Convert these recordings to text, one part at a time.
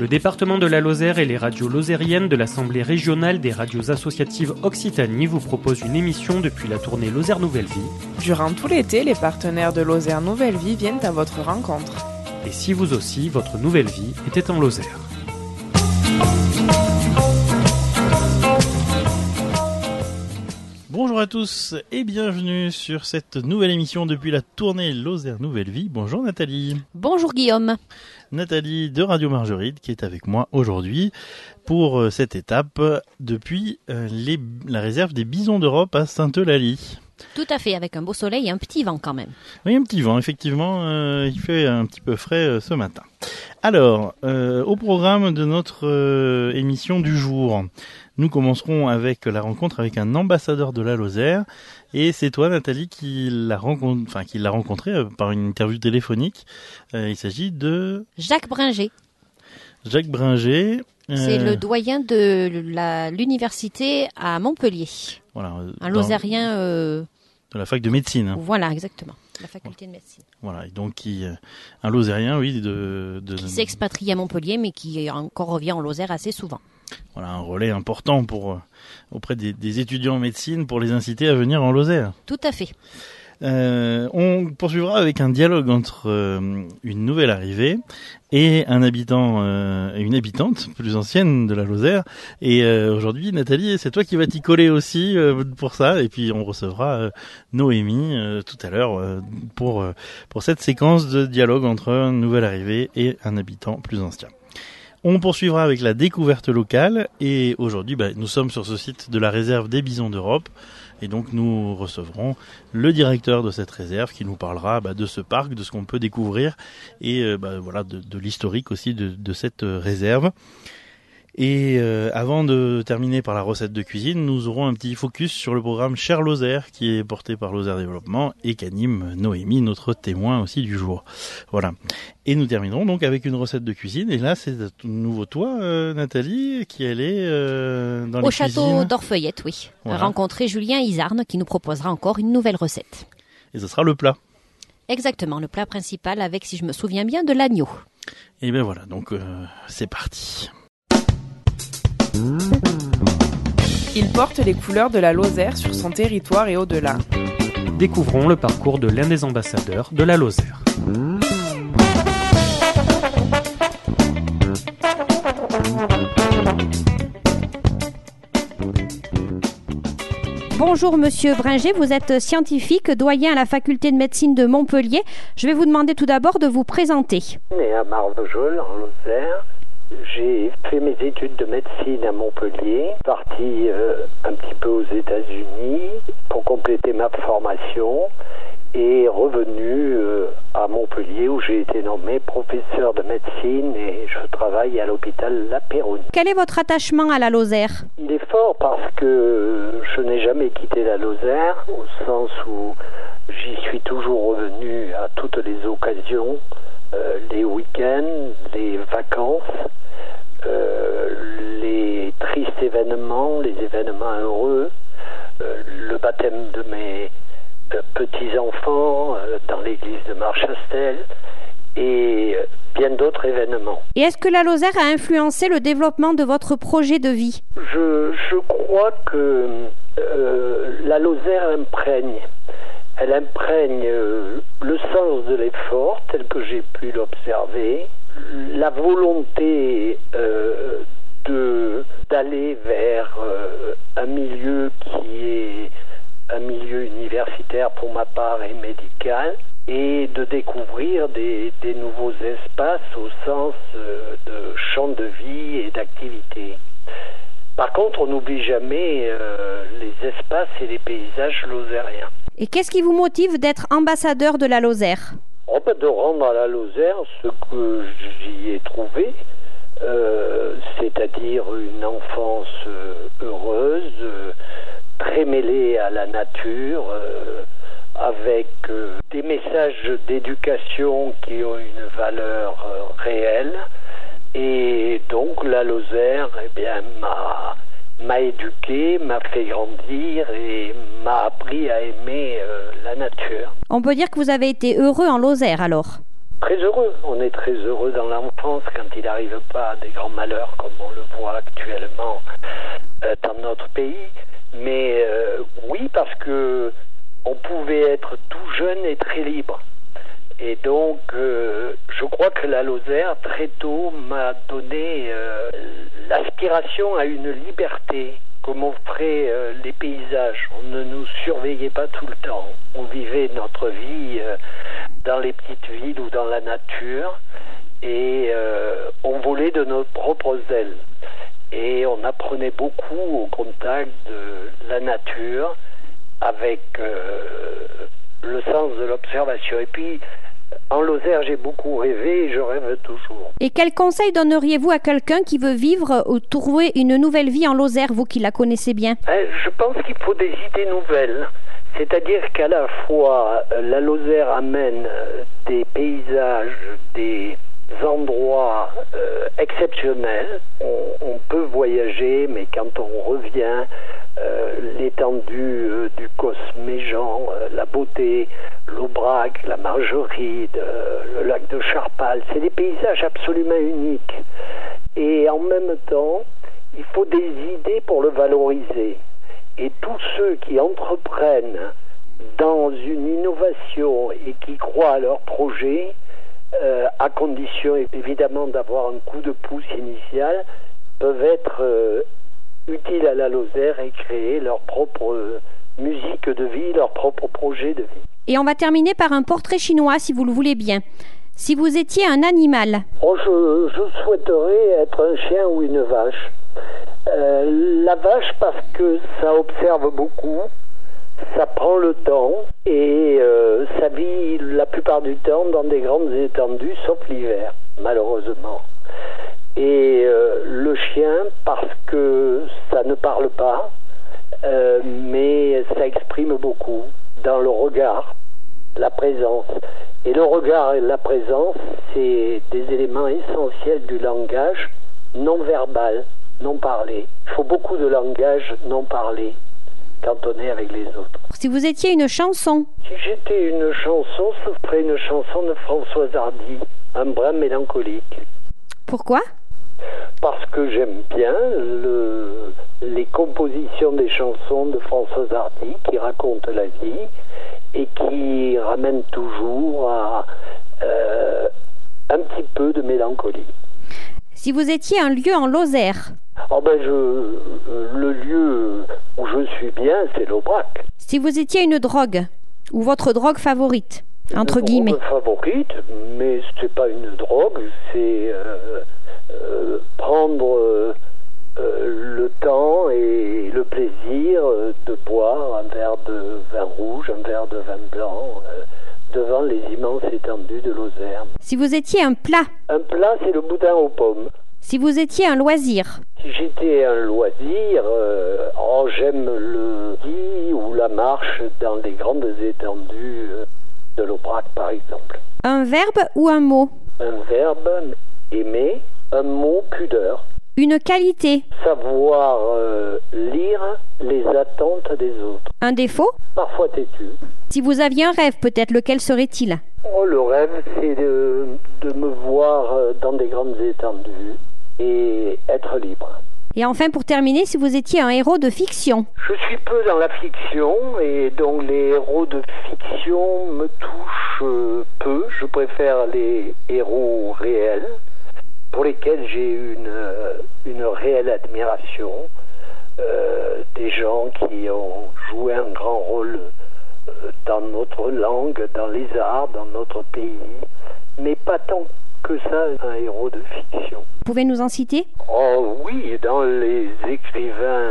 Le département de la Lozère et les radios lozériennes de l'Assemblée régionale des radios associatives Occitanie vous proposent une émission depuis la tournée Lozère Nouvelle Vie. Durant tout l'été, les partenaires de Lozère Nouvelle Vie viennent à votre rencontre. Et si vous aussi, votre nouvelle vie était en Lozère. Bonjour à tous et bienvenue sur cette nouvelle émission depuis la tournée Lozère Nouvelle Vie. Bonjour Nathalie. Bonjour Guillaume. Nathalie de Radio Margeride qui est avec moi aujourd'hui pour cette étape depuis la réserve des Bisons d'Europe à Sainte-Eulalie. Tout à fait, avec un beau soleil et un petit vent quand même. Oui, un petit vent, effectivement, il fait un petit peu frais ce matin. Alors, au programme de notre émission du jour, nous commencerons avec la rencontre avec un ambassadeur de la Lozère. Et c'est toi, Nathalie, qui l'a rencontré par une interview téléphonique. Il s'agit de... Jacques Bringer. Jacques Bringer. C'est le doyen de l'université à Montpellier. Voilà, un Lozérien... de la fac de médecine. Voilà, exactement. La faculté de médecine. Voilà, et donc un Lozérien, oui, qui s'est expatrié à Montpellier, mais qui encore revient en Lozère assez souvent. Voilà, un relais important auprès des étudiants en médecine pour les inciter à venir en Lozère. Tout à fait. On poursuivra avec un dialogue entre une nouvelle arrivée et un habitant et une habitante plus ancienne de la Lozère. Et aujourd'hui, Nathalie, c'est toi qui vas t'y coller aussi pour ça. Et puis on recevra Noémie tout à l'heure pour cette séquence de dialogue entre une nouvelle arrivée et un habitant plus ancien. On poursuivra avec la découverte locale et aujourd'hui, nous sommes sur ce site de la réserve des Bisons d'Europe. Et donc nous recevrons le directeur de cette réserve qui nous parlera de ce parc, de ce qu'on peut découvrir et de l'historique aussi de cette réserve. Et avant de terminer par la recette de cuisine, nous aurons un petit focus sur le programme Cher Lozère qui est porté par Lozère Développement et qu'anime Noémie, notre témoin aussi du jour. Voilà. Et nous terminerons donc avec une recette de cuisine. Et là, c'est de nouveau toi, Nathalie, qui est allée dans les cuisines. Au château d'Orfeuillette, oui. Voilà. Rencontrer Julien Isarne qui nous proposera encore une nouvelle recette. Et ce sera le plat. Exactement, le plat principal avec, si je me souviens bien, de l'agneau. Et bien voilà, donc c'est parti. Il porte les couleurs de la Lozère sur son territoire et au-delà. Découvrons le parcours de l'un des ambassadeurs de la Lozère. Bonjour Monsieur Bringer, vous êtes scientifique, doyen à la faculté de médecine de Montpellier. Je vais vous demander tout d'abord de vous présenter. Né à Marvejols, en Lozère. J'ai fait mes études de médecine à Montpellier, parti un petit peu aux États-Unis pour compléter ma formation et revenu à Montpellier où j'ai été nommé professeur de médecine et je travaille à l'hôpital La Péronie. Quel est votre attachement à la Lozère ? Il est fort parce que je n'ai jamais quitté la Lozère au sens où j'y suis toujours revenu à toutes les occasions. Les week-ends, les vacances, les tristes événements, les événements heureux, le baptême de mes petits-enfants dans l'église de Marchastel et bien d'autres événements. Et est-ce que la Lozère a influencé le développement de votre projet de vie ? Je crois que la Lozère imprègne. Elle imprègne le sens de l'effort tel que j'ai pu l'observer, la volonté d'aller vers un milieu qui est un milieu universitaire pour ma part et médical et de découvrir des nouveaux espaces au sens de champs de vie et d'activité. Par contre, on n'oublie jamais les espaces et les paysages lozériens. Et qu'est-ce qui vous motive d'être ambassadeur de la Lozère ? De rendre à la Lozère ce que j'y ai trouvé, c'est-à-dire une enfance heureuse, très mêlée à la nature, avec des messages d'éducation qui ont une valeur réelle. Et donc la Lozère m'a éduqué, m'a fait grandir et m'a appris à aimer la nature. On peut dire que vous avez été heureux en Lozère alors ? très heureux. On est très heureux dans l'enfance quand il n'arrive pas à des grands malheurs comme on le voit actuellement dans notre pays. Mais oui, parce que on pouvait être tout jeune et très libre. Et donc, je crois que la Lozère, très tôt, m'a donné l'aspiration à une liberté que m'offraient les paysages. On ne nous surveillait pas tout le temps. On vivait notre vie dans les petites villes ou dans la nature et on volait de nos propres ailes. Et on apprenait beaucoup au contact de la nature avec le sens de l'observation. Et puis, en Lozère, j'ai beaucoup rêvé et je rêve toujours. Et quel conseil donneriez-vous à quelqu'un qui veut vivre ou trouver une nouvelle vie en Lozère, vous qui la connaissez bien? Je pense qu'il faut des idées nouvelles. C'est-à-dire qu'à la fois, la Lozère amène des paysages, des endroits exceptionnels. On peut voyager, mais quand on revient, l'étendue du Cosméjean, la beauté, l'Aubrac, la Margeride, le lac de Charpal, c'est des paysages absolument uniques. Et en même temps, il faut des idées pour le valoriser. Et tous ceux qui entreprennent dans une innovation et qui croient à leur projet, à condition évidemment d'avoir un coup de pouce initial, peuvent être utiles à la Lozère et créer leur propre musique de vie, leur propre projet de vie. Et on va terminer par un portrait chinois, si vous le voulez bien. Si vous étiez un animal. Je souhaiterais être un chien ou une vache. La vache parce que ça observe beaucoup, ça prend le temps et ça vit la plupart du temps dans des grandes étendues, sauf l'hiver, malheureusement. Et le chien parce que ça ne parle pas, mais ça exprime beaucoup dans le regard, la présence. Et le regard et la présence, c'est des éléments essentiels du langage non verbal, non parlé. Il faut beaucoup de langage non parlé quand on est avec les autres. Si vous étiez une chanson. Si j'étais une chanson, ce serait une chanson de Françoise Hardy, un brin mélancolique. Pourquoi ? Parce que j'aime bien les compositions des chansons de Françoise Hardy qui racontent la vie et qui ramènent toujours à un petit peu de mélancolie. Si vous étiez un lieu en Lozère. Le lieu où je suis bien, c'est l'Aubrac. Si vous étiez une drogue, ou votre drogue favorite, entre guillemets. Une drogue favorite, mais c'est pas une drogue, c'est prendre le temps et le plaisir de boire un verre de vin rouge, un verre de vin blanc, devant les immenses étendues de Lozère. Si vous étiez un plat. Un plat, c'est le boudin aux pommes. Si vous étiez un loisir. Si j'étais un loisir, j'aime le ski ou la marche dans les grandes étendues de l'Aubrac, par exemple. Un verbe ou un mot? Un verbe, aimer. Un mot, pudeur. Une qualité. Savoir lire les attentes des autres. Un défaut? Parfois têtu. Si vous aviez un rêve, peut-être, lequel serait-il? Le rêve, c'est de me voir dans des grandes étendues et être libre. Et enfin, pour terminer, si vous étiez un héros de fiction. Je suis peu dans la fiction et donc les héros de fiction me touchent peu. Je préfère les héros réels pour lesquels j'ai une réelle admiration. Des gens qui ont joué un grand rôle dans notre langue, dans les arts, dans notre pays, mais pas tant que ça un héros de fiction. Vous pouvez nous en citer? Oh oui, dans les écrivains,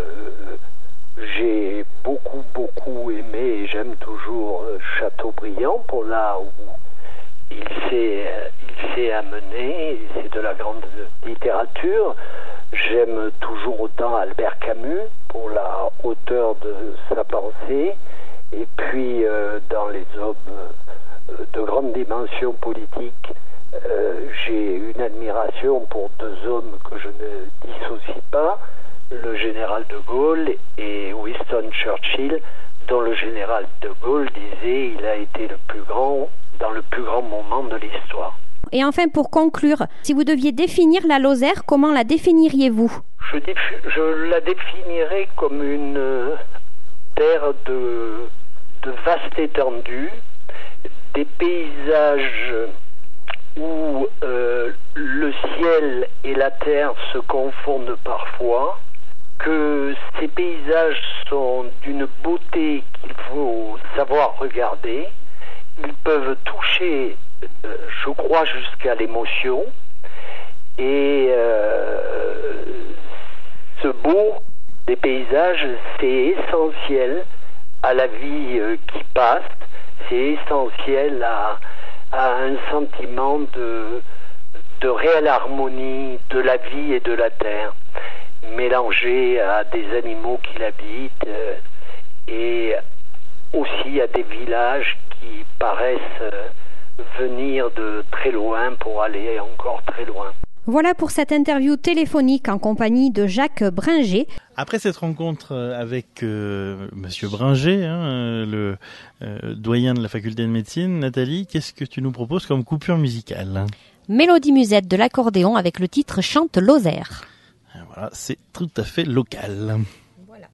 j'ai beaucoup aimé et j'aime toujours Chateaubriand pour là où il s'est amené, c'est de la grande littérature. J'aime toujours autant Albert Camus pour la hauteur de sa pensée. Et puis, dans les hommes de grande dimension politique, j'ai une admiration pour deux hommes que je ne dissocie pas, le général de Gaulle et Winston Churchill, dont le général de Gaulle disait il a été le plus grand dans le plus grand moment de l'histoire. Et enfin, pour conclure, si vous deviez définir la Lozère, comment la définiriez-vous ? Je la définirais comme une terre de vaste étendue, des paysages où le ciel et la terre se confondent parfois, que ces paysages sont d'une beauté qu'il faut savoir regarder. Ils peuvent toucher, je crois, jusqu'à l'émotion. Et ce beau des paysages, c'est essentiel à la vie qui passe, c'est essentiel à un sentiment de réelle harmonie de la vie et de la terre, mélangée à des animaux qui l'habitent et aussi à des villages qui paraissent venir de très loin pour aller encore très loin. Voilà pour cette interview téléphonique en compagnie de Jacques Bringer. Après cette rencontre avec Monsieur Bringer, le doyen de la faculté de médecine, Nathalie, qu'est-ce que tu nous proposes comme coupure musicale ? Mélodie musette de l'accordéon avec le titre Chante Lozère. Voilà, c'est tout à fait local. Voilà.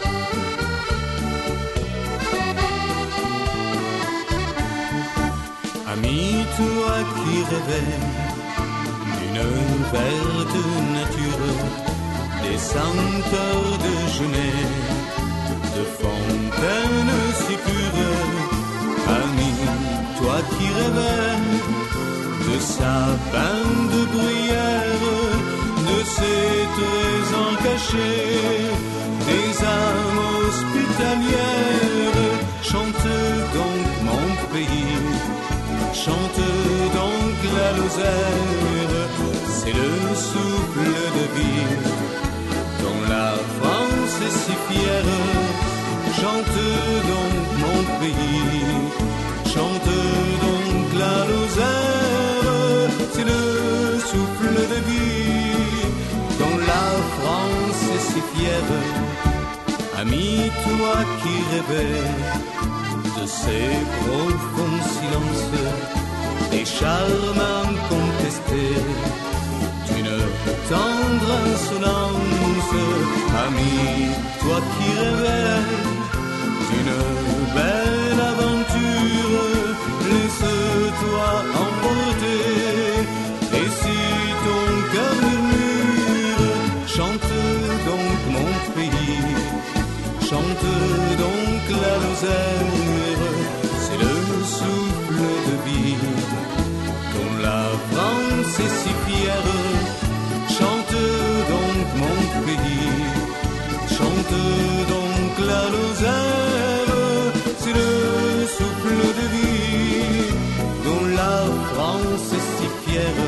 Ami, toi qui rêvais d'une verte nature, des senteurs de genêt, de fontaines si pures. Ami, toi qui rêvais de sapins de bruyère, de ces trésors cachés, des âmes hospitalières, chante donc mon pays, chante donc la Lozère, c'est le souffle de vie dont la France est si fière. Chante donc mon pays, chante donc la Lozère, c'est le souffle de vie dont la France est si fière. Ami, toi qui rêvais de ces profonds silences, des charmes incontestés, d'une tendre insolence. Ami, toi qui rêvais d'une belle aventure, laisse-toi emporter, et si ton cœur murmure, chante donc mon pays, chante donc la Lozère, c'est le souffle de vie dont la France est si fière. Chante donc mon pays, chante donc la Lozère, c'est le souffle de vie dont la France est si fière.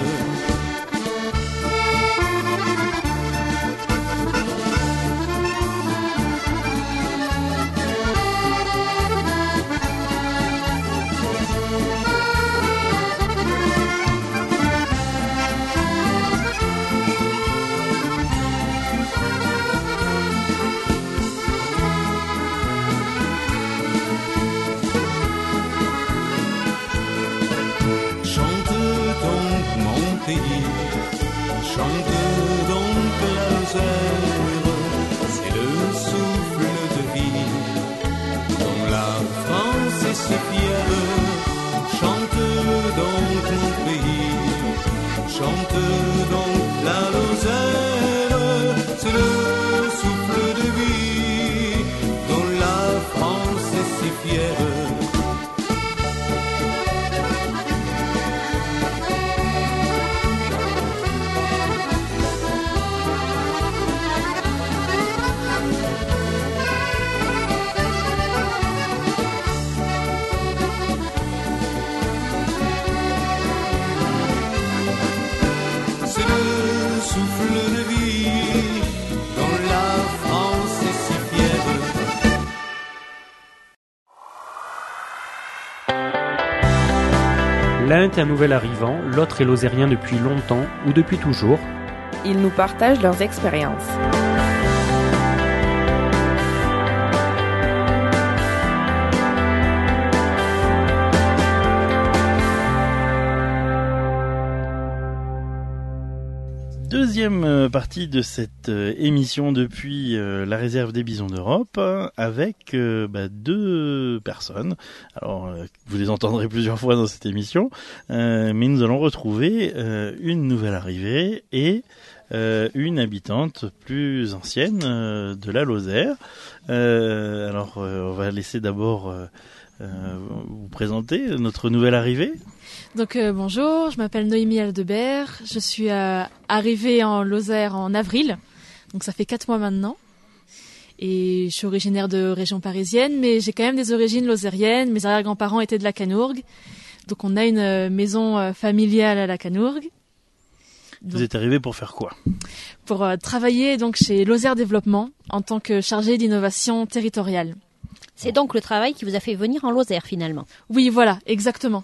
Chante donc la Lozère, c'est le souffle de vie dont la France est si fière. Chante donc mon pays, chante donc la Lozère, c'est le souffle de vie dont la France est si fière. L'un est un nouvel arrivant, l'autre est lozérien depuis longtemps ou depuis toujours. Ils nous partagent leurs expériences. Deuxième partie de cette émission depuis la réserve des Bisons d'Europe avec deux personnes. Alors, vous les entendrez plusieurs fois dans cette émission, mais nous allons retrouver une nouvelle arrivée et une habitante plus ancienne de la Lozère. On va laisser d'abord vous présenter notre nouvelle arrivée. Donc bonjour, je m'appelle Noémie Aldebert, je suis arrivée en Lozère en avril, donc ça fait 4 mois maintenant. Et je suis originaire de région parisienne, mais j'ai quand même des origines lozériennes, mes arrière-grands-parents étaient de la Canourgue, donc on a une maison familiale à la Canourgue. Vous êtes arrivé pour faire quoi ? Pour travailler donc chez Lozère Développement en tant que chargée d'innovation territoriale. C'est donc le travail qui vous a fait venir en Lozère finalement. Oui, voilà, exactement.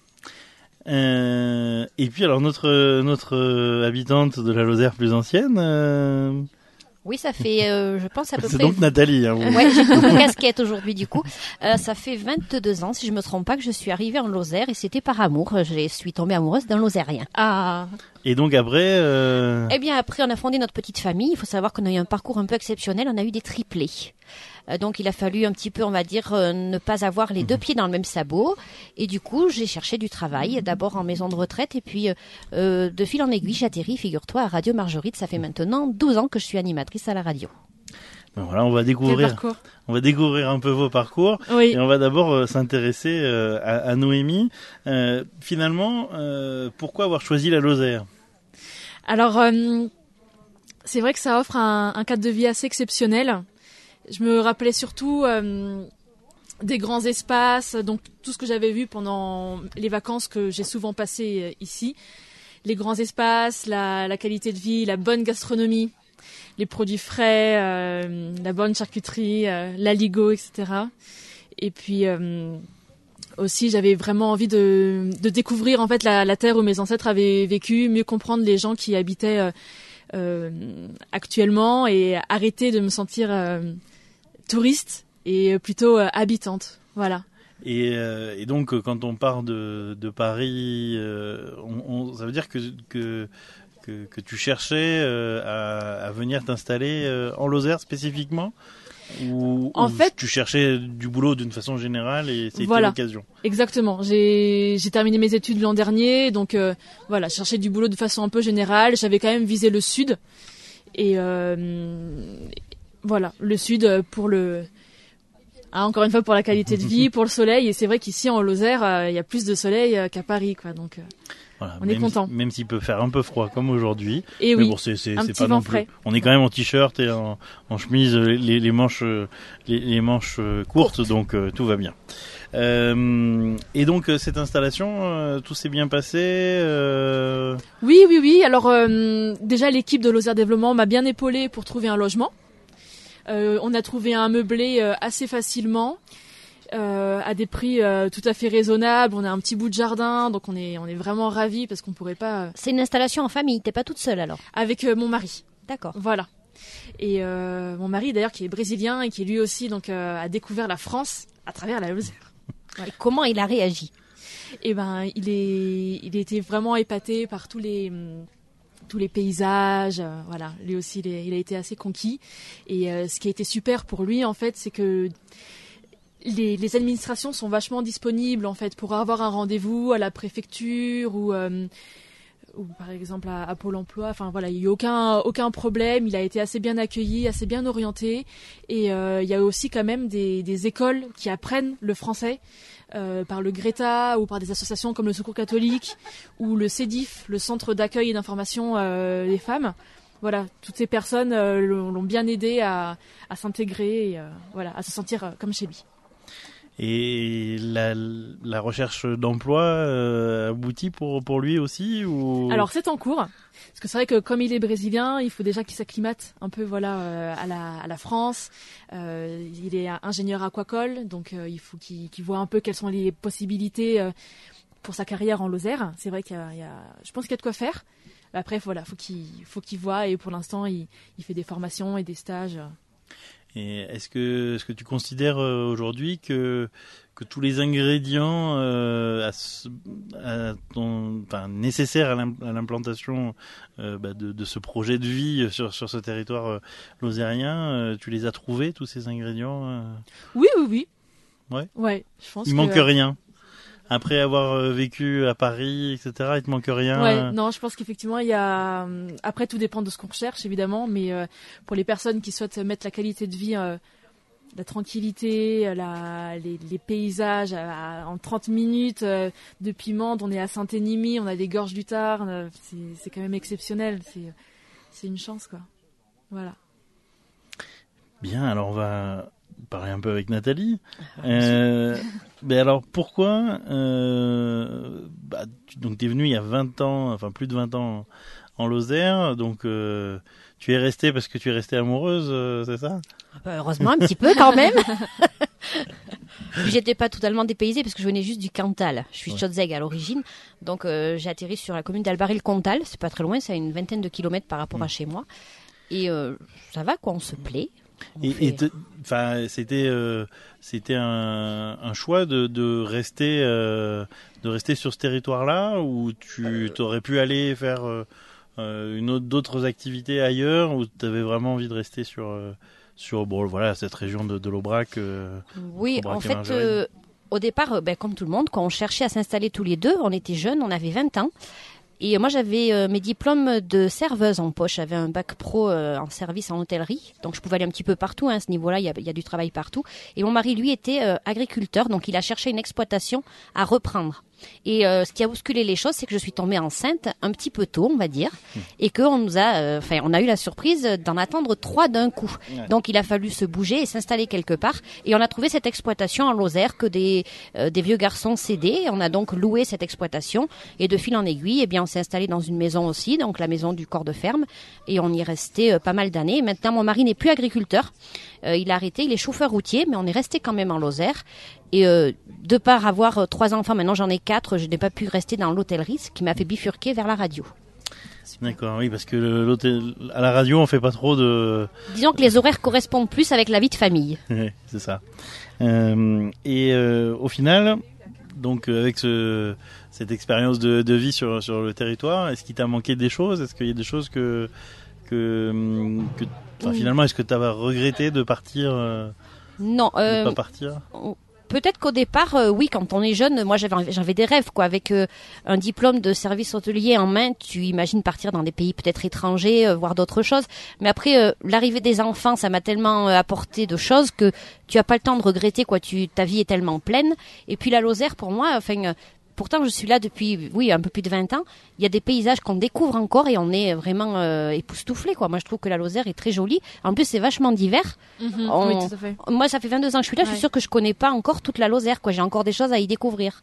Et puis alors notre habitante de la Lozère plus ancienne. Oui, ça fait, je pense à peu c'est près. C'est donc Nathalie. Hein, ouais, j'ai une casquette aujourd'hui du coup. Ça fait 22 ans, si je me trompe pas, que je suis arrivée en Lozère et c'était par amour. Je suis tombée amoureuse d'un Lozérien. Ah. Et donc après. Eh bien après, on a fondé notre petite famille. Il faut savoir qu'on a eu un parcours un peu exceptionnel. On a eu des triplés. Donc il a fallu un petit peu, on va dire, ne pas avoir les deux pieds dans le même sabot. Et du coup, j'ai cherché du travail, d'abord en maison de retraite. Et puis, de fil en aiguille, j'atterris, figure-toi, à Radio Marguerite. Ça fait maintenant 12 ans que je suis animatrice à la radio. Ben voilà, on va découvrir un peu vos parcours. Oui. Et on va d'abord s'intéresser à Noémie. Finalement, pourquoi avoir choisi la Lozère ? Alors, c'est vrai que ça offre un cadre de vie assez exceptionnel. Je me rappelais surtout des grands espaces, donc tout ce que j'avais vu pendant les vacances que j'ai souvent passées ici. Les grands espaces, la qualité de vie, la bonne gastronomie, les produits frais, la bonne charcuterie, l'aligot, etc. Et puis aussi, j'avais vraiment envie de découvrir en fait la terre où mes ancêtres avaient vécu, mieux comprendre les gens qui habitaient actuellement et arrêter de me sentir touriste et plutôt habitante, voilà. Et donc quand on part de Paris, ça veut dire que tu cherchais à venir t'installer en Lozère spécifiquement, ou en fait, tu cherchais du boulot d'une façon générale et c'était voilà, l'occasion. Exactement. J'ai terminé mes études l'an dernier, donc voilà, je cherchais du boulot de façon un peu générale. J'avais quand même visé le sud et voilà, le sud pour encore une fois pour la qualité de vie, pour le soleil. Et c'est vrai qu'ici en Lozère, il y a plus de soleil qu'à Paris, quoi. Donc voilà, on est content. Même s'il peut faire un peu froid comme aujourd'hui. Et mais oui, bon, c'est pas non vent plus. frais. On est quand même en t-shirt et en chemise, les manches courtes, donc tout va bien. Et donc cette installation, tout s'est bien passé. Oui. Alors déjà l'équipe de Lozère Développement m'a bien épaulée pour trouver un logement. On a trouvé un meublé assez facilement, à des prix tout à fait raisonnables. On a un petit bout de jardin, donc on est vraiment ravis parce qu'on pourrait pas. C'est une installation en famille. T'es pas toute seule alors ? Avec mon mari. D'accord. Voilà. Et mon mari d'ailleurs qui est brésilien et qui lui aussi donc a découvert la France à travers la Lozère. Et comment il a réagi ? Eh ben il était vraiment épaté par tous les paysages, voilà. Lui aussi, il a été assez conquis. Et ce qui a été super pour lui, en fait, c'est que les administrations sont vachement disponibles, en fait, pour avoir un rendez-vous à la préfecture ou par exemple à Pôle Emploi. Enfin voilà, il n'y a aucun problème. Il a été assez bien accueilli, assez bien orienté. Et il y a aussi quand même des écoles qui apprennent le français. Par le Greta ou par des associations comme le Secours catholique ou le CEDIF, le Centre d'accueil et d'information des femmes. Voilà, toutes ces personnes l'ont bien aidé à s'intégrer et voilà, à se sentir comme chez lui. Et la recherche d'emploi aboutit pour lui aussi ou... Alors c'est en cours, parce que c'est vrai que comme il est brésilien, il faut déjà qu'il s'acclimate un peu voilà à la France. Il est ingénieur aquacole, donc il faut qu'il voit un peu quelles sont les possibilités pour sa carrière en Lozère. C'est vrai je pense qu'il y a de quoi faire. Après voilà, faut qu'il voit et pour l'instant il fait des formations et des stages. Et est-ce que tu considères aujourd'hui que que tous les ingrédients nécessaires à l'implantation de ce projet de vie sur ce territoire lozérien, tu les as trouvés, tous ces ingrédients Oui. Ouais, je pense il manque rien. Après avoir vécu à Paris, etc., il te manque rien. Ouais, non, je pense qu'effectivement, il y a. Après, tout dépend de ce qu'on recherche, évidemment, mais pour les personnes qui souhaitent mettre la qualité de vie, la tranquillité, les paysages en 30 minutes, depuis Mende, on est à Saint-Énimie, on a des gorges du Tarn, c'est quand même exceptionnel, c'est une chance, quoi. Voilà. Bien, alors on va parler un peu avec Nathalie. Mais alors pourquoi donc t'es venue il y a 20 ans, enfin plus de 20 ans en Lozère, donc tu es restée parce que tu es restée amoureuse, c'est ça? Heureusement un petit peu quand même. J'étais pas totalement dépaysée parce que je venais juste du Cantal. Je suis de Chautzeg à l'origine, donc j'ai atterri sur la commune d'Albaril-Comtal. C'est pas très loin, c'est à une vingtaine de kilomètres par rapport à chez moi. Et ça va quoi, on se plaît. C'était un choix de rester sur ce territoire-là, ou tu t'aurais pu aller faire d'autres activités ailleurs, ou tu avais vraiment envie de rester sur cette région de l'Aubrac. Oui, en fait, au départ, comme tout le monde, quand on cherchait à s'installer tous les deux, on était jeunes, on avait 20 ans. Et moi, j'avais mes diplômes de serveuse en poche. J'avais un bac pro en service en hôtellerie. Donc, je pouvais aller un petit peu partout. À ce niveau-là, il y a du travail partout. Et mon mari, lui, était agriculteur. Donc, il a cherché une exploitation à reprendre. Et ce qui a bousculé les choses, c'est que je suis tombée enceinte un petit peu tôt, on va dire. Et qu'on nous a, on a eu la surprise d'en attendre 3 d'un coup. Ouais. Donc, il a fallu se bouger et s'installer quelque part. Et on a trouvé cette exploitation en Lozère que des vieux garçons cédaient. On a donc loué cette exploitation. Et de fil en aiguille, eh bien, on s'est installé dans une maison aussi, donc la maison du corps de ferme. Et on y est resté pas mal d'années. Maintenant, mon mari n'est plus agriculteur. Il a arrêté, il est chauffeur routier, mais on est resté quand même en Lozère. Et de par avoir 3 enfants, maintenant j'en ai 4, je n'ai pas pu rester dans l'hôtellerie, ce qui m'a fait bifurquer vers la radio. D'accord, oui, parce que à la radio, on fait pas trop de... Disons que les horaires correspondent plus avec la vie de famille. Oui, c'est ça. Au final, donc avec cette expérience de vie sur le territoire, est-ce qu'il t'a manqué des choses? Est-ce qu'il y a des choses que finalement, est-ce que tu as regretté de partir? Non. De pas partir? Peut-être qu'au départ, oui, quand on est jeune, moi j'avais des rêves, quoi. Avec un diplôme de service hôtelier en main, tu imagines partir dans des pays peut-être étrangers, voir d'autres choses. Mais après, l'arrivée des enfants, ça m'a tellement apporté de choses que tu as pas le temps de regretter, quoi. Ta vie est tellement pleine. Et puis la Lozère, pour moi, pourtant, je suis là depuis, un peu plus de 20 ans. Il y a des paysages qu'on découvre encore et on est vraiment époustouflés, quoi. Moi, je trouve que la Lozère est très jolie. En plus, c'est vachement divers. Oui, tout à fait. Moi, ça fait 22 ans que je suis là. Je suis sûre que je connais pas encore toute la Lozère, quoi. J'ai encore des choses à y découvrir.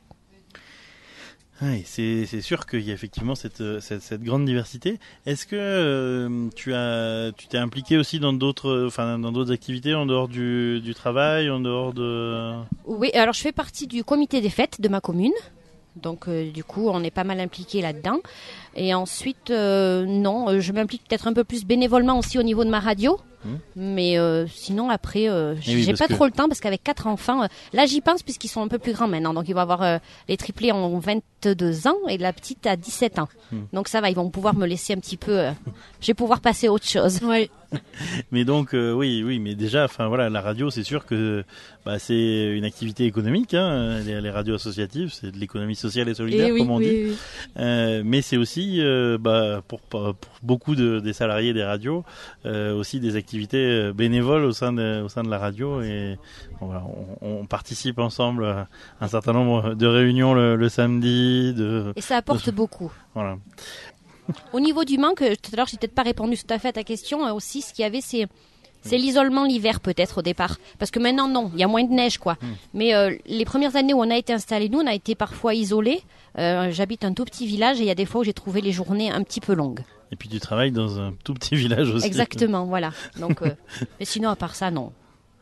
Oui, c'est sûr qu'il y a effectivement cette grande diversité. Est-ce que tu t'es impliqué aussi dans d'autres activités en dehors du travail, en dehors de... Oui, alors je fais partie du comité des fêtes de ma commune. Donc du coup on est pas mal impliqué là-dedans. Et ensuite je m'implique peut-être un peu plus bénévolement aussi au niveau de ma radio. Mais sinon après j'ai pas trop le temps parce qu'avec 4 enfants là j'y pense puisqu'ils sont un peu plus grands maintenant, donc ils vont avoir les triplés ont 22 ans et la petite a 17 ans. Donc ça va, ils vont pouvoir me laisser un petit peu je vais pouvoir passer à autre chose. Ouais. Mais donc oui, mais déjà la radio, c'est sûr que c'est une activité économique, hein. Les radios associatives, c'est de l'économie sociale et solidaire, comme on dit. Oui. Mais c'est aussi pour beaucoup des salariés des radios aussi des activités bénévoles au sein de la radio, et on participe ensemble à un certain nombre de réunions le samedi. Et ça apporte beaucoup. Voilà. Au niveau du manque, tout à l'heure, j'ai peut-être pas répondu tout à fait à ta question. Aussi, ce qu'il y avait, c'est l'isolement l'hiver peut-être au départ. Parce que maintenant, non, il y a moins de neige, quoi. Mais les premières années où on a été installés, nous, on a été parfois isolés. J'habite un tout petit village et il y a des fois où j'ai trouvé les journées un petit peu longues. Et puis tu travailles dans un tout petit village aussi. Exactement, voilà. Donc, mais sinon, à part ça, non.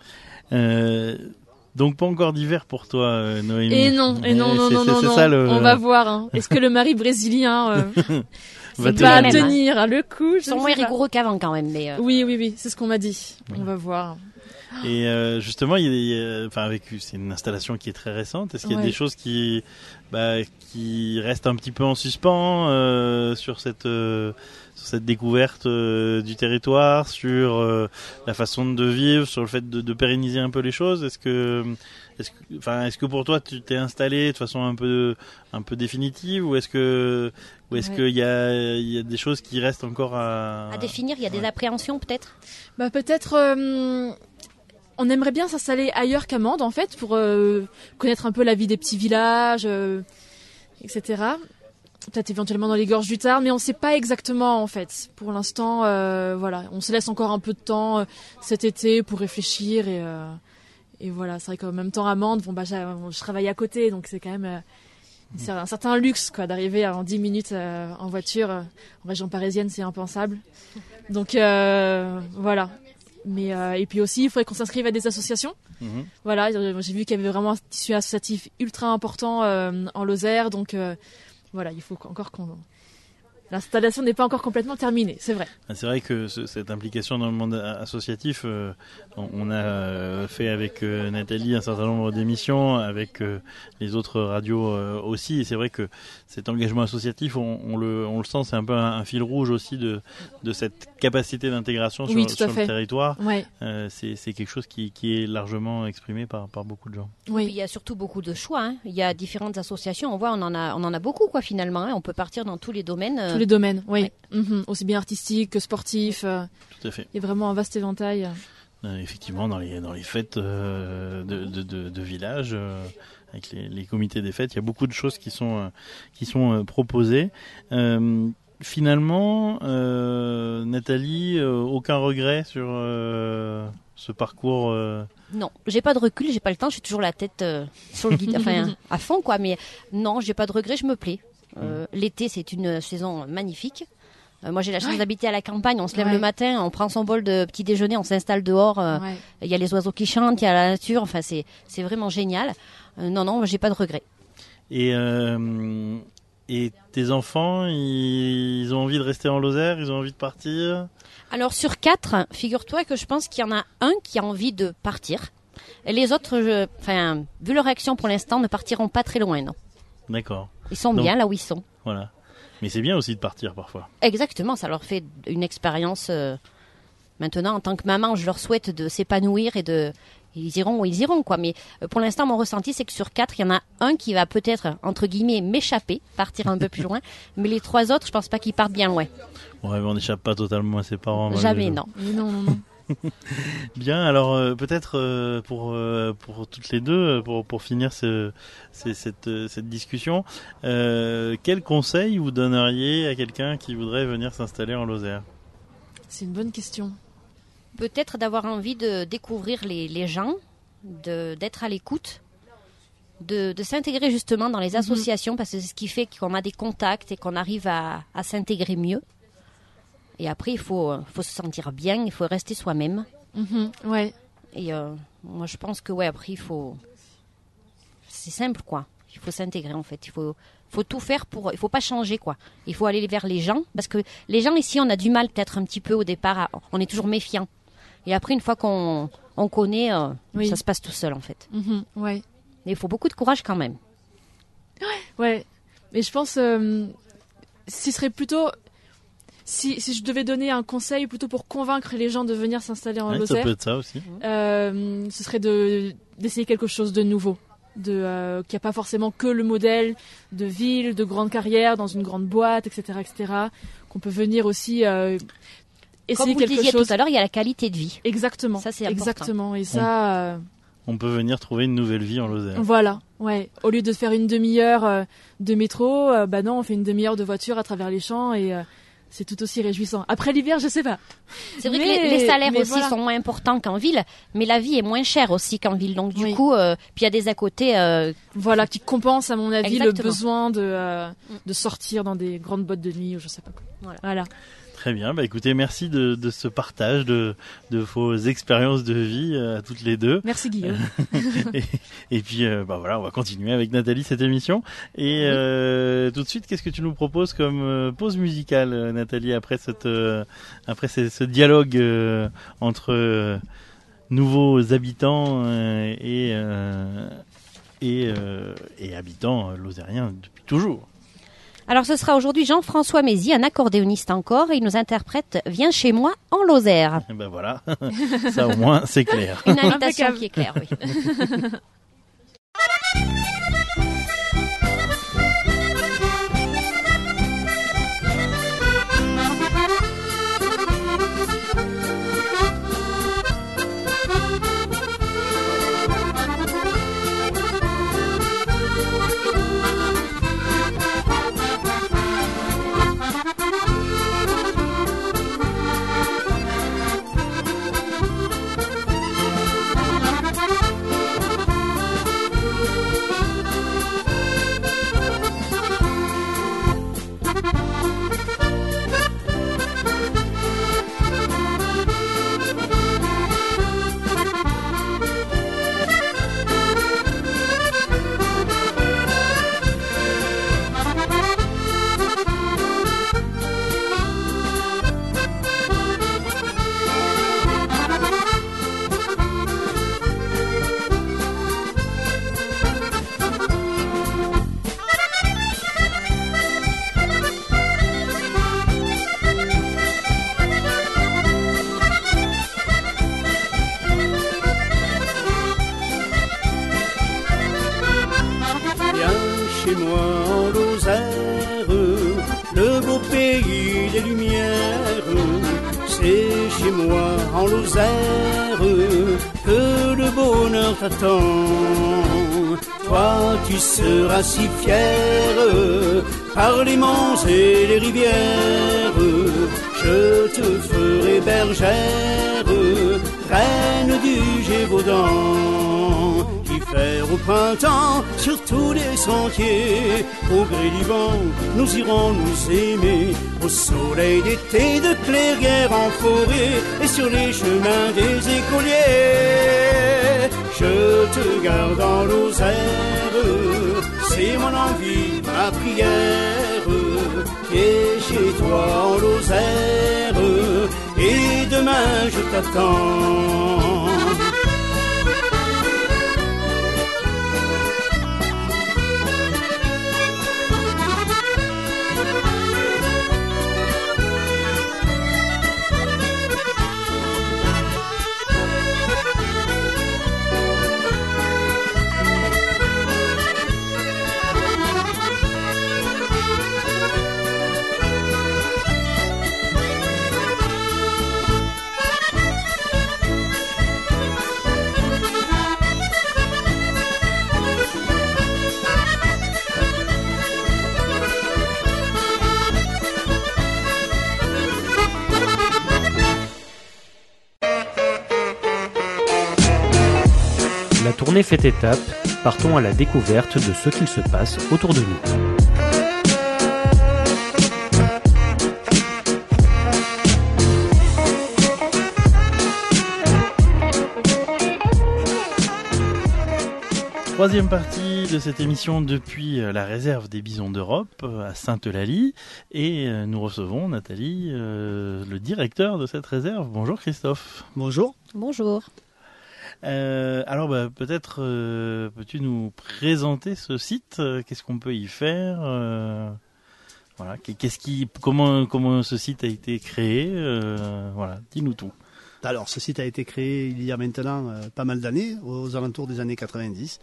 Donc pas encore d'hiver pour toi, Noémie. Et non. Ça, on va voir. Hein. Est-ce que le mari brésilien va tenir le coup? Ils sont moins rigoureux qu'avant quand même. Mais Oui, c'est ce qu'on m'a dit. On va voir. Et justement, c'est une installation qui est très récente. Est-ce qu'il y a des choses qui restent un petit peu en suspens sur cette découverte du territoire, sur la façon de vivre, sur le fait de pérenniser un peu les choses? Est-ce que pour toi tu t'es installé de façon un peu définitive, ou est-ce qu'il y a des choses qui restent encore à définir? Il y a des appréhensions peut-être. Peut-être. On aimerait bien s'installer ailleurs qu'à Mende, en fait, pour connaître un peu la vie des petits villages, etc. Peut-être éventuellement dans les gorges du Tarn, mais on ne sait pas exactement, en fait. Pour l'instant, on se laisse encore un peu de temps cet été pour réfléchir et voilà. C'est vrai qu'en même temps à Mende, je travaille à côté, donc c'est quand même c'est un certain luxe, quoi, d'arriver en 10 minutes en voiture. En région parisienne, c'est impensable. Donc voilà. Mais et puis aussi, il faudrait qu'on s'inscrive à des associations. Voilà, j'ai vu qu'il y avait vraiment un tissu associatif ultra important en Lozère, donc voilà, il faut encore l'installation n'est pas encore complètement terminée, c'est vrai. C'est vrai que cette implication dans le monde associatif, on a fait avec Nathalie un certain nombre d'émissions, avec les autres radios aussi, et c'est vrai que cet engagement associatif, on le sent, c'est un peu un fil rouge aussi de cette capacité d'intégration sur le territoire. Ouais. C'est quelque chose qui est largement exprimé par beaucoup de gens. Oui. Il y a surtout beaucoup de choix, hein. Il y a différentes associations, on voit, on en a beaucoup, quoi, finalement, hein. On peut partir dans tous les domaines. Tous les domaines, oui. Ouais. Aussi bien artistique que sportif. Tout à fait. Il y a vraiment un vaste éventail. Effectivement, dans les fêtes de village, avec les comités des fêtes, il y a beaucoup de choses qui sont proposées. Finalement, Nathalie, aucun regret sur ce parcours Non, j'ai pas de recul, j'ai pas le temps, je suis toujours la tête sur le guide, à fond, quoi. Mais non, j'ai pas de regret, je me plais. L'été, c'est une saison magnifique. Moi, j'ai la chance d'habiter à la campagne. On se lève le matin, on prend son bol de petit déjeuner, on s'installe dehors. Il y a les oiseaux qui chantent, il y a la nature. Enfin, c'est vraiment génial. Non, j'ai pas de regrets. Et tes enfants, ils ont envie de rester en Lozère, ils ont envie de partir? Alors, sur 4, figure-toi que je pense qu'il y en a un qui a envie de partir. Et les autres, vu leur réaction pour l'instant, ne partiront pas très loin, non. D'accord. Ils sont bien là où ils sont. Voilà. Mais c'est bien aussi de partir parfois. Exactement, ça leur fait une expérience. Maintenant, en tant que maman, je leur souhaite de s'épanouir ils iront où ils iront, quoi. Mais pour l'instant, mon ressenti, c'est que sur 4, il y en a un qui va peut-être, entre guillemets, m'échapper, partir un peu plus loin. Mais les 3 autres, je pense pas qu'ils partent bien loin. Ouais, mais on n'échappe pas totalement à ses parents. Jamais, non. Non. Bien, alors peut-être pour toutes les deux, pour finir cette discussion, quel conseil vous donneriez à quelqu'un qui voudrait venir s'installer en Lozère? C'est une bonne question. Peut-être d'avoir envie de découvrir les gens, d'être à l'écoute, de s'intégrer justement dans les associations, parce que c'est ce qui fait qu'on a des contacts et qu'on arrive à s'intégrer mieux. Et après, il faut se sentir bien, il faut rester soi-même. Ouais. Et moi, je pense que après, c'est simple, quoi. Il faut s'intégrer, en fait. Il faut tout faire il faut pas changer, quoi. Il faut aller vers les gens, parce que les gens ici, on a du mal peut-être un petit peu au départ, on est toujours méfiant. Et après, une fois qu'on connaît, ça se passe tout seul, en fait. Ouais. Mais il faut beaucoup de courage quand même. Ouais. Mais je pense, ce serait plutôt... Si je devais donner un conseil plutôt pour convaincre les gens de venir s'installer en Lozère, ça peut être ça aussi. Ce serait d'essayer quelque chose de nouveau, qu'il n'y a pas forcément que le modèle de ville, de grande carrière dans une grande boîte, etc., qu'on peut venir aussi essayer quelque chose. Comme vous disiez tout à l'heure, il y a la qualité de vie. Exactement. Ça, c'est important. Exactement. Et ça. On peut venir trouver une nouvelle vie en Lozère. Voilà. Ouais. Au lieu de faire une demi-heure de métro, non, on fait une demi-heure de voiture à travers les champs et c'est tout aussi réjouissant. Après l'hiver, je sais pas. C'est vrai que les salaires aussi sont moins importants qu'en ville, mais la vie est moins chère aussi qu'en ville. Donc du coup, puis il y a des à côté. Qui compensent à mon avis le besoin de sortir dans des grandes boîtes de nuit ou je sais pas quoi. Voilà. Très bien, écoutez, merci de ce partage de vos expériences de vie à toutes les deux. Merci Guillaume. et puis on va continuer avec Nathalie cette émission. Et tout de suite, qu'est-ce que tu nous proposes comme pause musicale, Nathalie, après ce dialogue entre nouveaux habitants et habitants lozériens depuis toujours. Alors ce sera aujourd'hui Jean-François Mézy, un accordéoniste encore, et il nous interprète « Viens chez moi » en Lozère. Et ben voilà, ça au moins c'est clair. Une invitation qui est claire, oui. Chez moi en Lozère, le beau pays des lumières. C'est chez moi en Lozère que le bonheur t'attend. Toi tu seras si fier par les monts et les rivières. Je te ferai bergère, reine du Gévaudan. Faire au printemps sur tous les sentiers, au gré du vent nous irons nous aimer, au soleil d'été de clairière en forêt et sur les chemins des écoliers. Je te garde en Lozère, c'est mon envie, ma prière, qui est chez toi en Lozère, et demain je t'attends. La tournée fait étape, partons à la découverte de ce qu'il se passe autour de nous. Troisième partie de cette émission depuis la réserve des bisons d'Europe à Sainte-Eulalie et nous recevons Nathalie, le directeur de cette réserve. Bonjour Christophe. Bonjour. Bonjour. Alors peut-être peux-tu nous présenter ce site, qu'est-ce qu'on peut y faire, voilà, comment ce site a été créé, voilà, dis-nous tout. Alors ce site a été créé il y a maintenant pas mal d'années, aux alentours des années 90.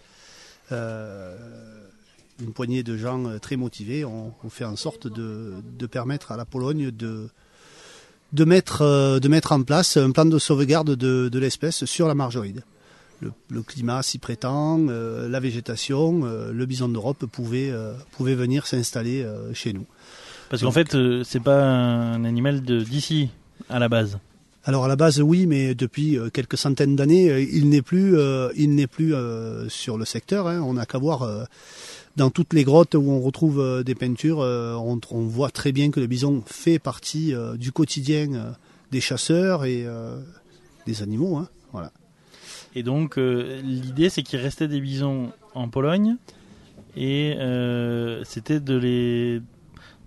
Une poignée de gens très motivés ont fait en sorte de permettre à la Pologne de mettre en place un plan de sauvegarde de l'espèce sur la margeride. Le climat s'y prêtant, la végétation, le bison d'Europe pouvait venir s'installer chez nous. Parce qu'en fait, c'est pas un animal d'ici à la base. Alors à la base oui, mais depuis quelques centaines d'années, il n'est plus sur le secteur. Hein. On n'a qu'à voir dans toutes les grottes où on retrouve des peintures, on voit très bien que le bison fait partie du quotidien des chasseurs et des animaux. Hein. Voilà. Et donc l'idée c'est qu'il restait des bisons en Pologne et c'était de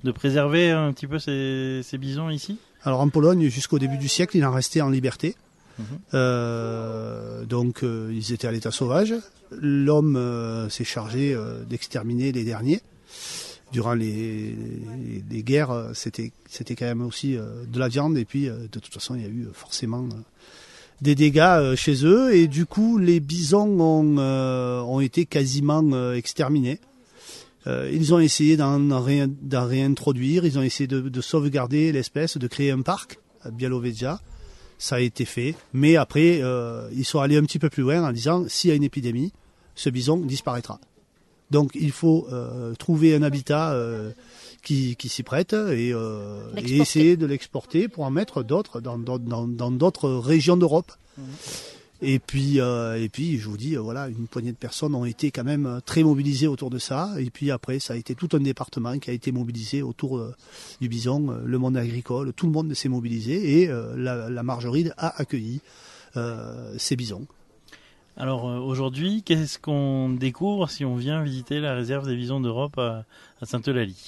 préserver un petit peu ces bisons ici. Alors en Pologne, jusqu'au début du siècle, il en restait en liberté. Donc ils étaient à l'état sauvage. L'homme s'est chargé d'exterminer les derniers. Durant les guerres, c'était quand même aussi de la viande. Et puis, de toute façon, il y a eu forcément des dégâts chez eux. Et du coup, les bisons ont été quasiment exterminés. Ils ont essayé d'en réintroduire. Ils ont essayé de sauvegarder l'espèce, de créer un parc à Bialowieza. Ça a été fait. Mais après, ils sont allés un petit peu plus loin en disant, s'il y a une épidémie, ce bison disparaîtra. Donc il faut trouver un habitat qui s'y prête et essayer de l'exporter pour en mettre d'autres dans d'autres régions d'Europe. Et puis je vous dis, voilà, une poignée de personnes ont été quand même très mobilisées autour de ça. Et puis après, ça a été tout un département qui a été mobilisé autour du bison, le monde agricole, tout le monde s'est mobilisé et la Margeride a accueilli ces bisons. Alors aujourd'hui, qu'est-ce qu'on découvre si on vient visiter la réserve des bisons d'Europe à Sainte-Eulalie ?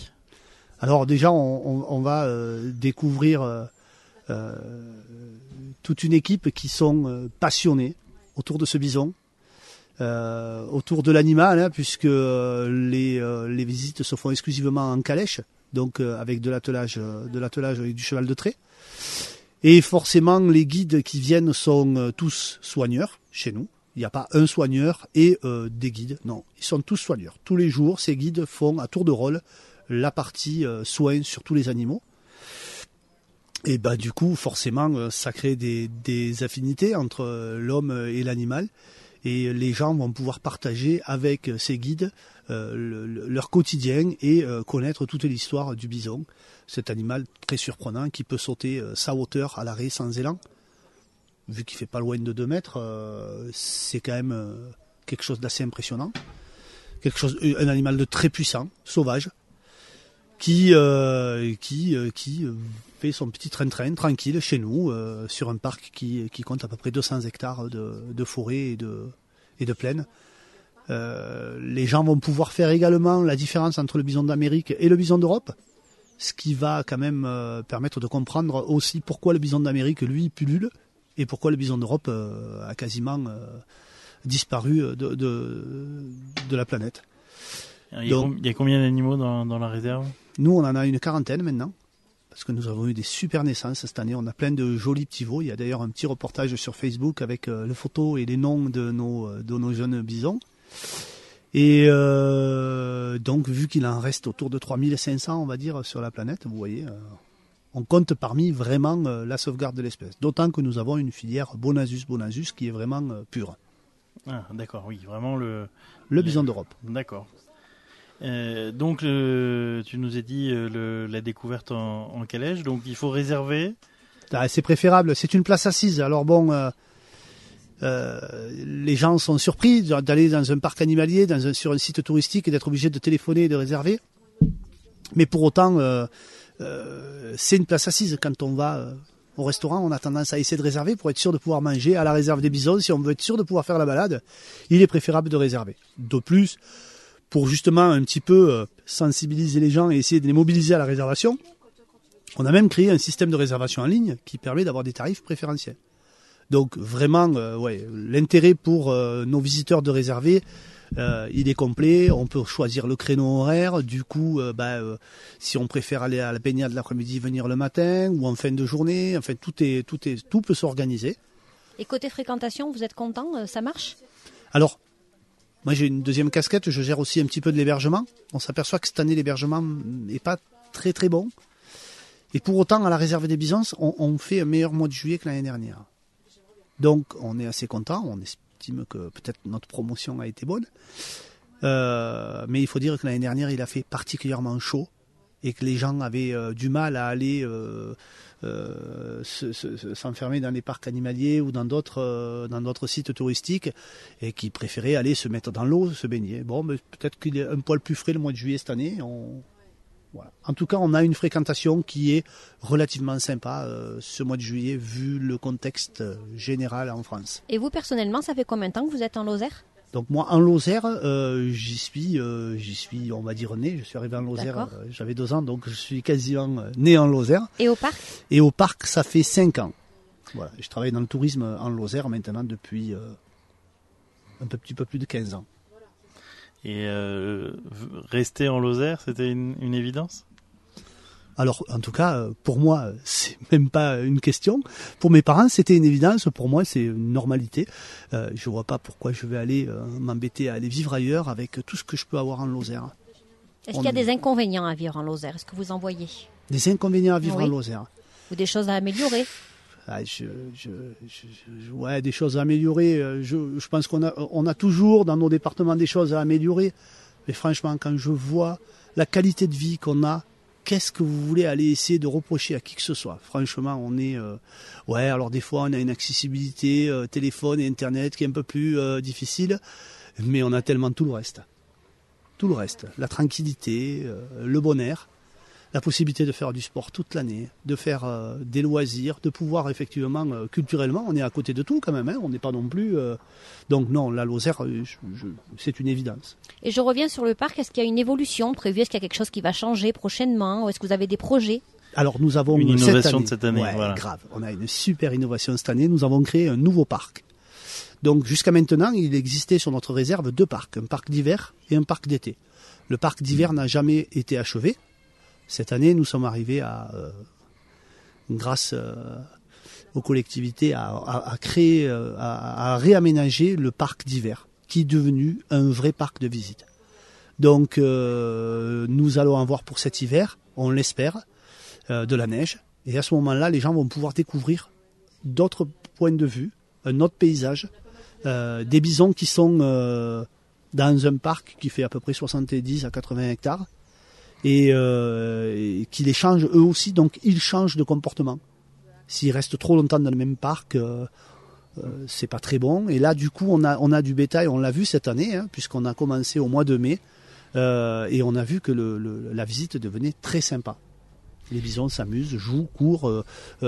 Alors déjà, on va découvrir toute une équipe qui sont passionnés autour de ce bison, autour de l'animal, puisque les visites se font exclusivement en calèche, donc avec de l'attelage avec du cheval de trait. Et forcément, les guides qui viennent sont tous soigneurs chez nous. Il n'y a pas un soigneur et des guides. Non, ils sont tous soigneurs. Tous les jours, ces guides font à tour de rôle la partie soins sur tous les animaux. Et bah du coup, forcément, ça crée des affinités entre l'homme et l'animal. Et les gens vont pouvoir partager avec ces guides leur quotidien et connaître toute l'histoire du bison. Cet animal très surprenant qui peut sauter sa hauteur à l'arrêt sans élan. Vu qu'il fait pas loin de 2 mètres, c'est quand même quelque chose d'assez impressionnant. Un animal de très puissant, sauvage, qui fait son petit train-train tranquille chez nous, sur un parc qui compte à peu près 200 hectares de forêt et de plaine. Les gens vont pouvoir faire également la différence entre le bison d'Amérique et le bison d'Europe, ce qui va quand même permettre de comprendre aussi pourquoi le bison d'Amérique, lui, pullule, et pourquoi le bison d'Europe a quasiment disparu de la planète. Il y a combien d'animaux dans la réserve ? Nous, on en a une 40aine maintenant, parce que nous avons eu des super naissances cette année. On a plein de jolis petits veaux. Il y a d'ailleurs un petit reportage sur Facebook avec les photos et les noms de nos jeunes bisons. Et donc, vu qu'il en reste autour de 3500, on va dire, sur la planète, vous voyez... on compte parmi vraiment la sauvegarde de l'espèce. D'autant que nous avons une filière Bonasus qui est vraiment pure. Ah, d'accord, oui, vraiment le bison d'Europe. D'accord. Donc, tu nous as dit la découverte en calèche, donc il faut réserver. C'est préférable, c'est une place assise. Alors bon, les gens sont surpris d'aller dans un parc animalier, sur un site touristique et d'être obligés de téléphoner et de réserver. Mais pour autant... c'est une place assise. Quand on va au restaurant, on a tendance à essayer de réserver pour être sûr de pouvoir manger à la réserve des bisons. Si on veut être sûr de pouvoir faire la balade, il est préférable de réserver. De plus, pour justement un petit peu sensibiliser les gens et essayer de les mobiliser à la réservation, on a même créé un système de réservation en ligne qui permet d'avoir des tarifs préférentiels. Donc vraiment, l'intérêt pour nos visiteurs de réserver, il est complet, on peut choisir le créneau horaire, du coup, si on préfère aller à la baignade l'après-midi, venir le matin ou en fin de journée, enfin tout peut s'organiser. Et côté fréquentation, vous êtes content, ça marche ? Alors, moi j'ai une deuxième casquette, je gère aussi un petit peu de l'hébergement. On s'aperçoit que cette année l'hébergement n'est pas très très bon. Et pour autant, à la réserve des bisons, on fait un meilleur mois de juillet que l'année dernière. Donc on est assez content, on estime que peut-être notre promotion a été bonne. Mais il faut dire que l'année dernière, il a fait particulièrement chaud et que les gens avaient du mal à aller s'enfermer dans les parcs animaliers ou dans d'autres sites touristiques et qui préféraient aller se mettre dans l'eau, se baigner. Bon, mais peut-être qu'il est un poil plus frais le mois de juillet cette année. Voilà. En tout cas, on a une fréquentation qui est relativement sympa ce mois de juillet, vu le contexte général en France. Et vous, personnellement, ça fait combien de temps que vous êtes en Lozère ? Donc moi, en Lozère, j'y suis, on va dire, né. Je suis arrivé en Lozère, j'avais 2 ans, donc je suis quasiment né en Lozère. Et au parc ? Et au parc, ça fait 5 ans. Voilà, je travaille dans le tourisme en Lozère maintenant depuis un petit peu plus de 15 ans. Et rester en Lozère, c'était une évidence ? Alors, en tout cas, pour moi, c'est même pas une question. Pour mes parents, c'était une évidence. Pour moi, c'est une normalité. Je vois pas pourquoi je vais aller m'embêter à aller vivre ailleurs avec tout ce que je peux avoir en Lozère. Est-ce qu'il y a des inconvénients à vivre en Lozère ? Est-ce que vous en voyez ? Des inconvénients à vivre Oui. en Lozère. Ou des choses à améliorer ? Ouais, des choses à améliorer. Je pense qu'on a toujours dans nos départements des choses à améliorer. Mais franchement, quand je vois la qualité de vie qu'on a, qu'est-ce que vous voulez aller essayer de reprocher à qui que ce soit ? Franchement, on est... ouais, alors des fois, on a une accessibilité téléphone et Internet qui est un peu plus difficile, mais on a tellement tout le reste. Tout le reste. La tranquillité, le bon air, la possibilité de faire du sport toute l'année, de faire des loisirs, de pouvoir effectivement, culturellement, on est à côté de tout quand même, hein, on n'est pas non plus... Donc non, la Lozère, c'est une évidence. Et je reviens sur le parc, est-ce qu'il y a une évolution prévue ? Est-ce qu'il y a quelque chose qui va changer prochainement ? Ou est-ce que vous avez des projets ? Alors nous avons une innovation de cette année. Ouais, voilà. Grave, on a une super innovation cette année, nous avons créé un nouveau parc. Donc jusqu'à maintenant, il existait sur notre réserve 2 parcs, un parc d'hiver et un parc d'été. Le parc d'hiver n'a jamais été achevé. Cette année, nous sommes arrivés grâce aux collectivités, à créer, à réaménager le parc d'hiver, qui est devenu un vrai parc de visite. Donc, nous allons avoir pour cet hiver, on l'espère, de la neige. Et à ce moment-là, les gens vont pouvoir découvrir d'autres points de vue, un autre paysage, des bisons qui sont dans un parc qui fait à peu près 70 à 80 hectares. Et qui les changent eux aussi, donc ils changent de comportement. S'ils restent trop longtemps dans le même parc, c'est pas très bon. Et là, du coup, on a du bétail, on l'a vu cette année, hein, puisqu'on a commencé au mois de mai, et on a vu que la visite devenait très sympa. Les bisons s'amusent, jouent, courent,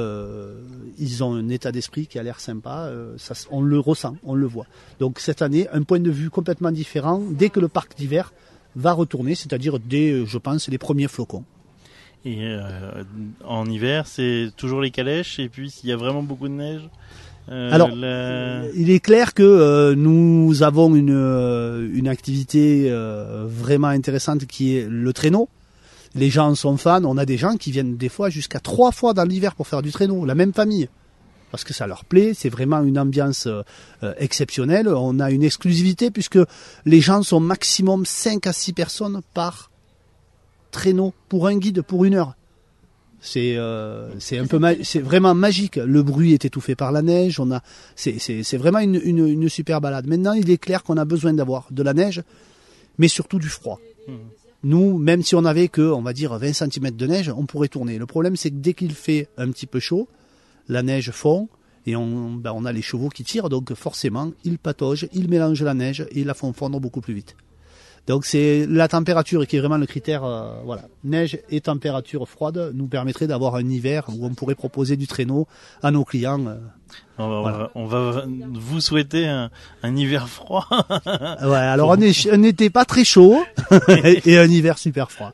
ils ont un état d'esprit qui a l'air sympa, on le ressent, on le voit. Donc cette année, un point de vue complètement différent, dès que le parc d'hiver va retourner, c'est-à-dire dès, je pense, les premiers flocons. Et en hiver, c'est toujours les calèches, et puis s'il y a vraiment beaucoup de neige. Alors, il est clair que nous avons une activité vraiment intéressante qui est le traîneau. Les gens sont fans, on a des gens qui viennent des fois jusqu'à 3 fois dans l'hiver pour faire du traîneau, la même famille. Parce que ça leur plaît, c'est vraiment une ambiance exceptionnelle. On a une exclusivité puisque les gens sont maximum 5 à 6 personnes par traîneau pour un guide pour 1 heure. C'est c'est vraiment magique. Le bruit est étouffé par la neige. C'est vraiment une super balade. Maintenant, il est clair qu'on a besoin d'avoir de la neige, mais surtout du froid. Nous, même si on avait que, on va dire, 20 cm de neige, on pourrait tourner. Le problème, c'est que dès qu'il fait un petit peu chaud, la neige fond et on a les chevaux qui tirent, donc forcément, ils pataugent, ils mélangent la neige et ils la font fondre beaucoup plus vite. Donc c'est la température qui est vraiment le critère, voilà. Neige et température froide nous permettraient d'avoir un hiver où on pourrait proposer du traîneau à nos clients. On va vous souhaiter un hiver froid. Ouais, alors un été pas très chaud et un hiver super froid.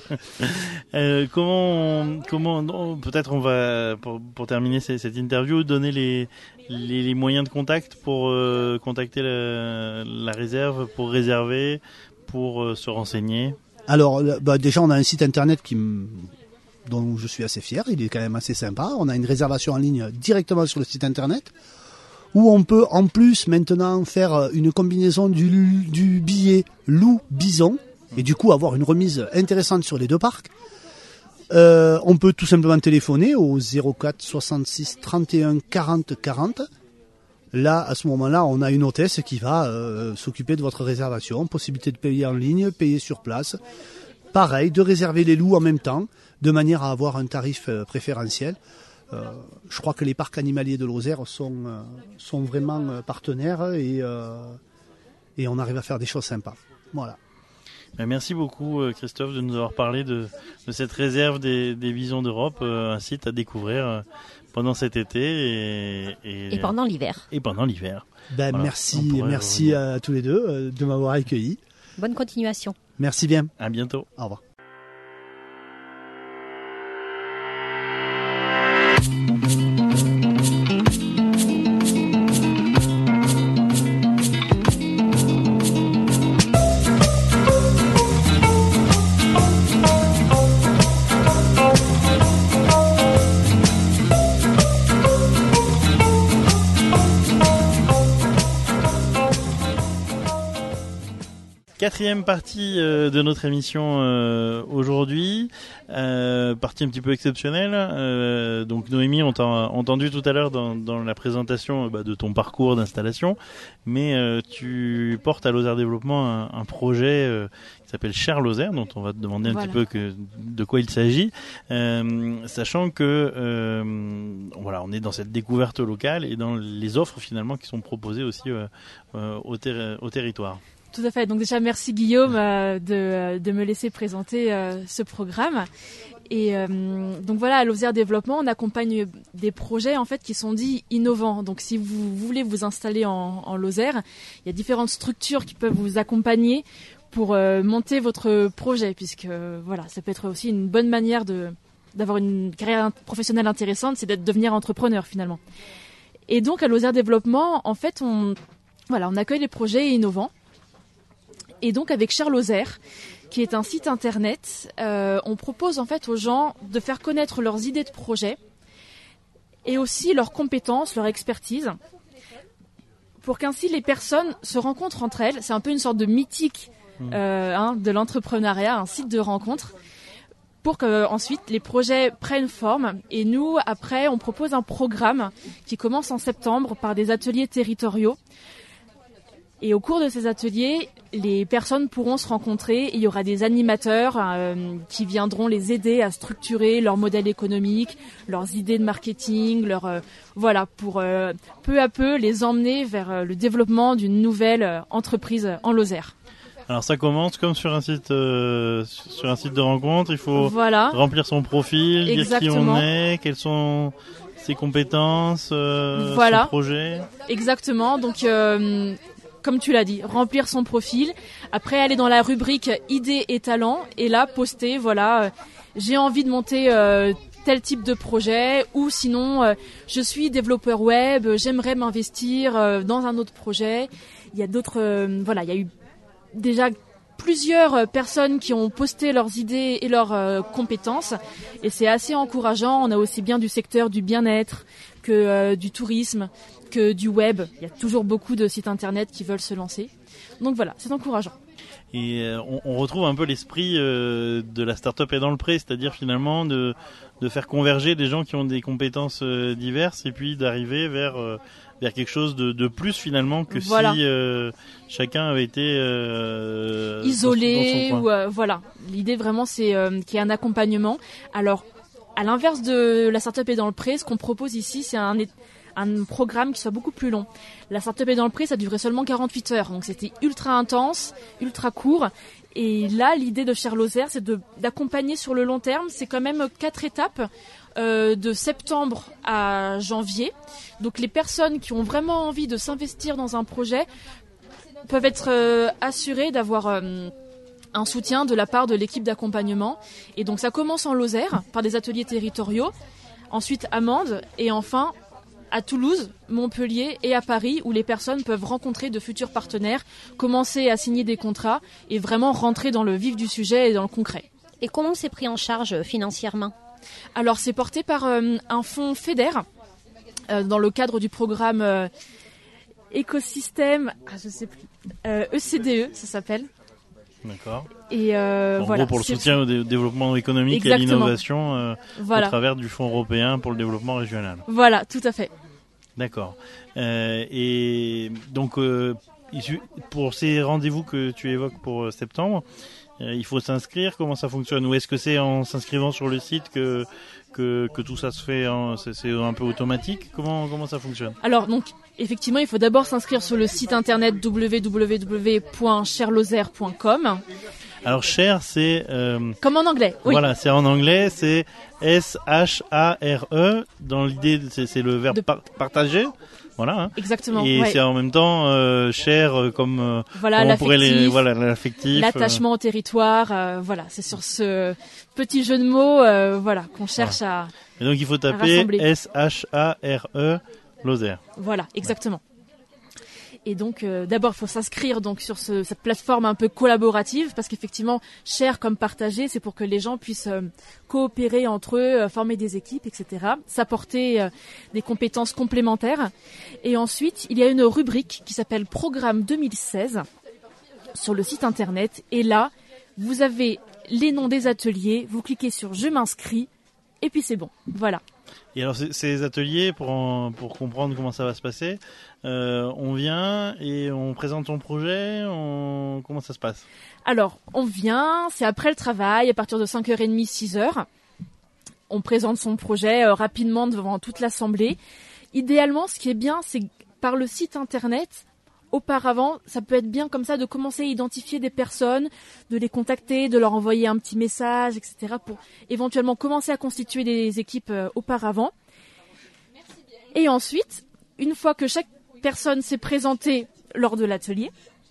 Comment peut-être on va pour terminer cette interview donner les moyens de contact pour contacter la réserve, pour réserver, pour se renseigner. Alors déjà on a un site internet dont je suis assez fier, il est quand même assez sympa. On a une réservation en ligne directement sur le site internet où on peut en plus maintenant faire une combinaison du billet loup-bison et du coup avoir une remise intéressante sur les 2 parcs. On peut tout simplement téléphoner au 04 66 31 40 40. Là, à ce moment-là, on a une hôtesse qui va s'occuper de votre réservation, possibilité de payer en ligne, payer sur place. Pareil, de réserver les loups en même temps, de manière à avoir un tarif préférentiel. Je crois que les parcs animaliers de Lozère sont vraiment partenaires et on arrive à faire des choses sympas. Voilà. Merci beaucoup Christophe de nous avoir parlé de cette réserve des bisons d'Europe, un site à découvrir pendant cet été et pendant l'hiver. Et pendant l'hiver. Voilà, merci à tous les deux de m'avoir accueilli. Bonne continuation. Merci bien. À bientôt. Au revoir. Quatrième partie de notre émission aujourd'hui, partie un petit peu exceptionnelle. Donc Noémie, on t'a entendu tout à l'heure dans la présentation de ton parcours d'installation, mais tu portes à Lozère Développement un projet qui s'appelle Cher Lozère, dont on va te demander un petit peu de quoi il s'agit, sachant que on est dans cette découverte locale et dans les offres finalement qui sont proposées aussi au territoire. Tout à fait. Donc déjà, merci Guillaume de me laisser présenter ce programme. Et donc voilà, à Lozère Développement, on accompagne des projets en fait qui sont dits innovants. Donc si vous voulez vous installer en Lozère, il y a différentes structures qui peuvent vous accompagner pour monter votre projet, puisque voilà, ça peut être aussi une bonne manière d'avoir une carrière professionnelle intéressante, c'est d'être devenir entrepreneur finalement. Et donc à Lozère Développement, en fait, on accueille les projets innovants. Et donc avec Cher Lozère, qui est un site internet, on propose en fait aux gens de faire connaître leurs idées de projet et aussi leurs compétences, leur expertise, pour qu'ainsi les personnes se rencontrent entre elles. C'est un peu une sorte de mythique de l'entrepreneuriat, un site de rencontre, pour que ensuite les projets prennent forme. Et nous, après, on propose un programme qui commence en septembre par des ateliers territoriaux. Et au cours de ces ateliers, les personnes pourront se rencontrer. Il y aura des animateurs qui viendront les aider à structurer leur modèle économique, leurs idées de marketing, pour peu à peu les emmener vers le développement d'une nouvelle entreprise en Lozère. Alors ça commence comme sur un site de rencontre. Il faut remplir son profil, dire qui on est, quelles sont ses compétences, son projet. Exactement. Donc comme tu l'as dit, remplir son profil, après aller dans la rubrique idées et talents et là poster, j'ai envie de monter tel type de projet, ou sinon je suis développeur web, j'aimerais m'investir dans un autre projet. Il y a d'autres, il y a eu déjà plusieurs personnes qui ont posté leurs idées et leurs compétences et c'est assez encourageant. On a aussi bien du secteur du bien-être que du tourisme, que du web. Il y a toujours beaucoup de sites internet qui veulent se lancer. Donc voilà, c'est encourageant. Et on retrouve un peu l'esprit de la start-up est dans le pré, c'est-à-dire finalement de faire converger des gens qui ont des compétences diverses et puis d'arriver vers quelque chose de plus finalement que si chacun avait été isolé ou L'idée vraiment c'est qu'il y ait un accompagnement. Alors à l'inverse de la start-up est dans le pré, ce qu'on propose ici c'est un programme qui soit beaucoup plus long. La start-up est dans le pré, ça durait seulement 48 heures, donc c'était ultra intense, ultra court. Et là, l'idée de Cher Lozère, c'est d'accompagner sur le long terme. C'est quand même 4 étapes de septembre à janvier. Donc les personnes qui ont vraiment envie de s'investir dans un projet peuvent être assurées d'avoir un soutien de la part de l'équipe d'accompagnement. Et donc ça commence en Lozère par des ateliers territoriaux, ensuite à Mende et enfin à Toulouse, Montpellier et à Paris, où les personnes peuvent rencontrer de futurs partenaires, commencer à signer des contrats et vraiment rentrer dans le vif du sujet et dans le concret. Et comment c'est pris en charge financièrement ? Alors c'est porté par un fonds FEDER, dans le cadre du programme écosystème, ECDE, ça s'appelle. D'accord. Et gros, pour le soutien au développement économique et à l'innovation au travers du Fonds européen pour le développement régional. Voilà, tout à fait. D'accord. Et donc, pour ces rendez-vous que tu évoques pour septembre, il faut s'inscrire. Comment ça fonctionne ? Ou est-ce que c'est en s'inscrivant sur le site que tout ça se fait c'est un peu automatique ? Comment ça fonctionne ? Alors, donc, effectivement, il faut d'abord s'inscrire sur le site internet www.cherlozère.com. Alors Cher, c'est comme en anglais. Oui. Voilà, c'est en anglais, c'est S-H-A-R-E. Dans l'idée, c'est le verbe partager. Voilà. Hein. Exactement. Et c'est en même temps cher comme on pourrait l'affectif, l'attachement au territoire. C'est sur ce petit jeu de mots qu'on cherche à. Et donc il faut taper S-H-A-R-E Lozère. Voilà, exactement. Et donc, d'abord, il faut s'inscrire donc sur cette plateforme un peu collaborative, parce qu'effectivement, Cher comme partagé, c'est pour que les gens puissent coopérer entre eux, former des équipes, etc., s'apporter des compétences complémentaires. Et ensuite, il y a une rubrique qui s'appelle Programme 2016, sur le site internet et là, vous avez les noms des ateliers, vous cliquez sur « Je m'inscris » et puis c'est bon. Voilà. Et alors ces ateliers, pour comprendre comment ça va se passer, on vient et on présente son projet, comment ça se passe ? Alors, on vient, c'est après le travail, à partir de 5h30, 6h. On présente son projet rapidement devant toute l'assemblée. Idéalement, ce qui est bien, c'est par le site internet, auparavant, ça peut être bien comme ça de commencer à identifier des personnes, de les contacter, de leur envoyer un petit message, etc. pour éventuellement commencer à constituer des équipes auparavant. Et ensuite, une fois que chaque personne s'est présentée lors de l'atelier,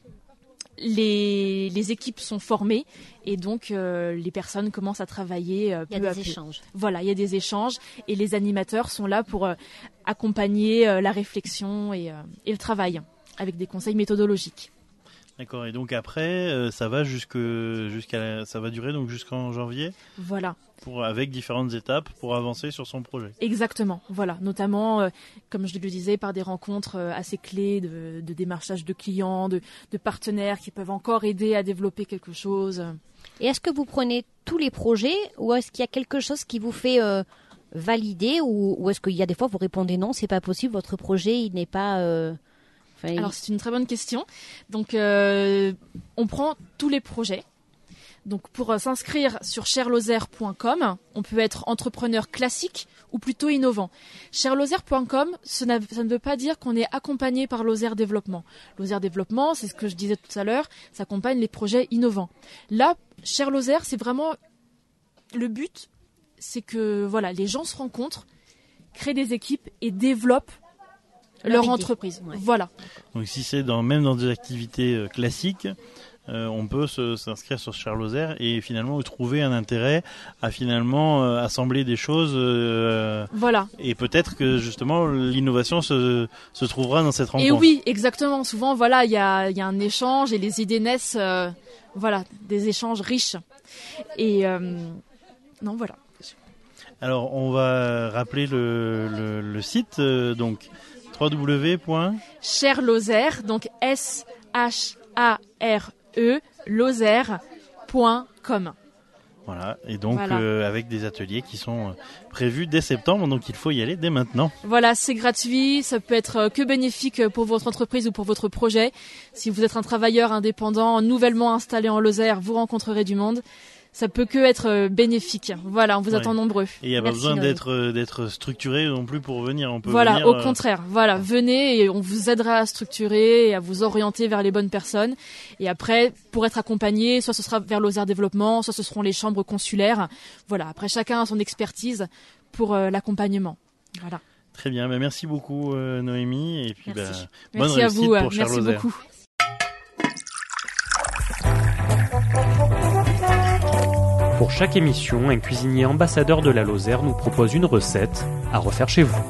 les équipes sont formées et donc les personnes commencent à travailler peu à peu. Il y a des échanges. Voilà, il y a des échanges et les animateurs sont là pour accompagner la réflexion et le travail avec des conseils méthodologiques. D'accord. Et donc après, ça va ça va durer donc jusqu'en janvier. Voilà. Avec différentes étapes pour avancer sur son projet. Exactement. Voilà. Notamment, comme je le disais, par des rencontres assez clés de démarchage de clients, de partenaires qui peuvent encore aider à développer quelque chose. Et est-ce que vous prenez tous les projets ou est-ce qu'il y a quelque chose qui vous fait valider ou est-ce qu'il y a des fois vous répondez non, c'est pas possible, votre projet il n'est pas... Alors c'est une très bonne question. Donc on prend tous les projets. Donc pour s'inscrire sur cherlozère.com, on peut être entrepreneur classique ou plutôt innovant. Cherlozère.com, ça ne veut pas dire qu'on est accompagné par Lozère Développement. Lozère Développement, c'est ce que je disais tout à l'heure, ça accompagne les projets innovants. Là, Cherlozère, c'est vraiment le but, c'est que voilà, les gens se rencontrent, créent des équipes et développent leur entreprise. Ouais. Voilà. Donc si c'est même dans des activités classiques, on peut s'inscrire sur Cherlozère et finalement trouver un intérêt à finalement assembler des choses. Voilà. Et peut-être que justement l'innovation se trouvera dans cette rencontre. Et oui, exactement. Souvent, voilà, il y a un échange et les idées naissent. Voilà, des échanges riches. Et non, voilà. Alors, on va rappeler le site donc. www.cherlozère, donc S-H-A-R-E, lozère.com. Voilà, et donc avec des ateliers qui sont prévus dès septembre, donc il faut y aller dès maintenant. Voilà, c'est gratuit, ça peut être que bénéfique pour votre entreprise ou pour votre projet. Si vous êtes un travailleur indépendant nouvellement installé en Lozère, vous rencontrerez du monde. Ça peut que être bénéfique. Voilà, on vous attend nombreux. Et il n'y a pas besoin d'être structuré non plus pour venir. On peut venir, au contraire. Voilà, venez et on vous aidera à structurer et à vous orienter vers les bonnes personnes. Et après, pour être accompagné, soit ce sera vers Lozère Développement, soit ce seront les chambres consulaires. Voilà, après chacun a son expertise pour l'accompagnement. Voilà. Très bien, merci beaucoup Noémie. Et puis merci. Bonne merci réussite à vous, pour Cherlozère. Merci beaucoup. Pour chaque émission, un cuisinier ambassadeur de la Lozère nous propose une recette à refaire chez vous.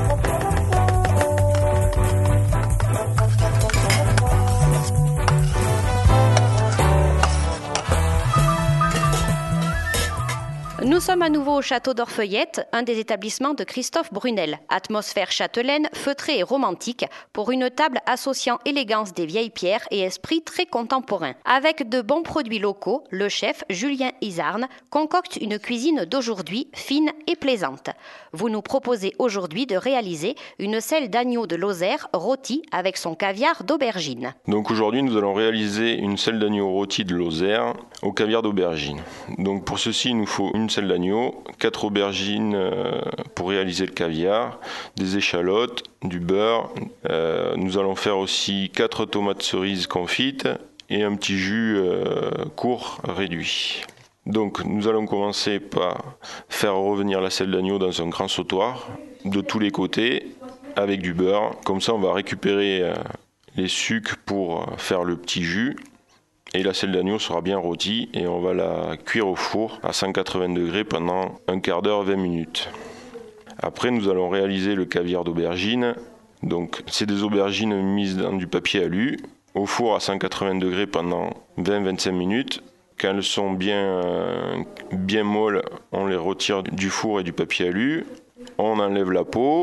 Nous sommes à nouveau au château d'Orfeuillette, un des établissements de Christophe Brunel. Atmosphère châtelaine, feutrée et romantique, pour une table associant élégance des vieilles pierres et esprit très contemporain. Avec de bons produits locaux, le chef Julien Isarne concocte une cuisine d'aujourd'hui, fine et plaisante. Vous nous proposez aujourd'hui de réaliser une selle d'agneau de Lozère rôtie avec son caviar d'aubergine. Donc aujourd'hui, nous allons réaliser une selle d'agneau rôtie de Lozère au caviar d'aubergine. Donc pour ceci, il nous faut une selle d'agneau, 4 aubergines pour réaliser le caviar, des échalotes, du beurre. Nous allons faire aussi 4 tomates cerises confites et un petit jus court réduit. Donc nous allons commencer par faire revenir la selle d'agneau dans un grand sautoir de tous les côtés avec du beurre. Comme ça on va récupérer les sucs pour faire le petit jus. Et la selle d'agneau sera bien rôtie et on va la cuire au four à 180 degrés pendant un quart d'heure, 20 minutes. Après, nous allons réaliser le caviar d'aubergine. Donc, c'est des aubergines mises dans du papier alu au four à 180 degrés pendant 20-25 minutes. Quand elles sont bien molles, on les retire du four et du papier alu. On enlève la peau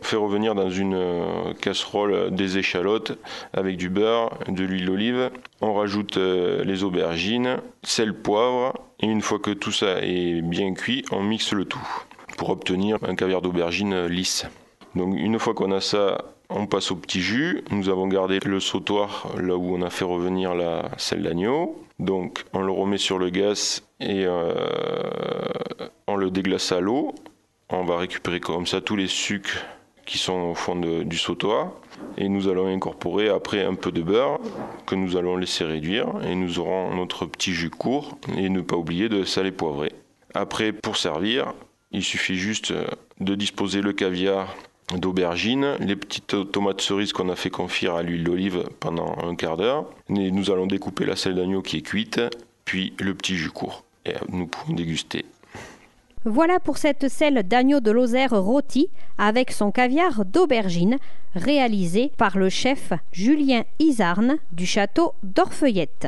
On fait revenir dans une casserole des échalotes avec du beurre, de l'huile d'olive. On rajoute les aubergines, sel, poivre. Et une fois que tout ça est bien cuit, on mixe le tout pour obtenir un caviar d'aubergine lisse. Donc une fois qu'on a ça, on passe au petit jus. Nous avons gardé le sautoir là où on a fait revenir la selle d'agneau. Donc on le remet sur le gaz et on le déglace à l'eau. On va récupérer comme ça tous les sucs qui sont au fond du sautoir. Et nous allons incorporer après un peu de beurre que nous allons laisser réduire. Et nous aurons notre petit jus court. Et ne pas oublier de sel et poivrer. Après, pour servir, il suffit juste de disposer le caviar d'aubergine, les petites tomates cerises qu'on a fait confire à l'huile d'olive pendant un quart d'heure. Et nous allons découper la selle d'agneau qui est cuite, puis le petit jus court. Et nous pouvons déguster. Voilà pour cette selle d'agneau de Lozère rôti avec son caviar d'aubergine, réalisé par le chef Julien Izarn du château d'Orfeuillette.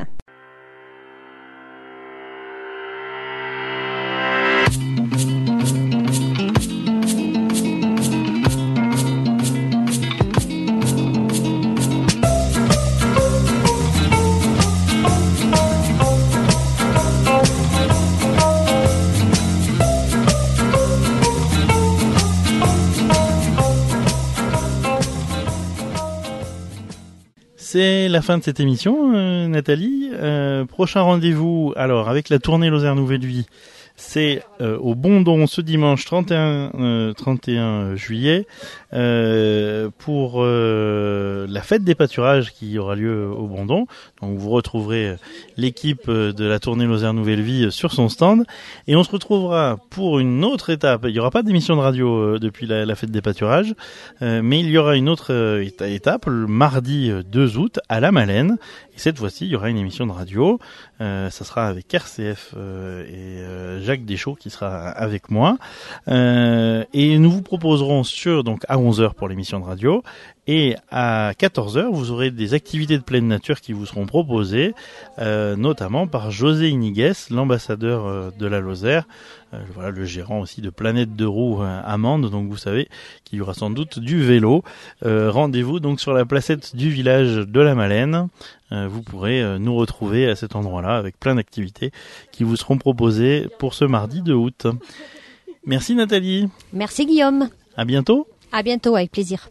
C'est la fin de cette émission, Nathalie. Prochain rendez-vous, alors avec la tournée Lozère Nouvelle Vie, c'est au Bondon ce dimanche 31 juillet pour la fête des pâturages qui aura lieu au Bondon. Donc vous retrouverez l'équipe de la tournée Lozère Nouvelle Vie sur son stand. Et on se retrouvera pour une autre étape. Il n'y aura pas d'émission de radio depuis la fête des pâturages, mais il y aura une autre étape le mardi 2 août à La Malène. Et cette fois-ci, il y aura une émission de radio. Ça sera avec RCF et Jacques Deschaux qui sera avec moi. Et nous vous proposerons donc à 11h pour l'émission de radio. Et à 14h, vous aurez des activités de pleine nature qui vous seront proposées, notamment par José Iniguez, l'ambassadeur de la Lozère, voilà, le gérant aussi de Planète de Roues à Mende. Donc vous savez qu'il y aura sans doute du vélo. Rendez-vous donc sur la placette du village de la Malène. Vous pourrez nous retrouver à cet endroit-là avec plein d'activités qui vous seront proposées pour ce mardi 2 août. Merci Nathalie. Merci Guillaume. À bientôt. À bientôt, avec plaisir.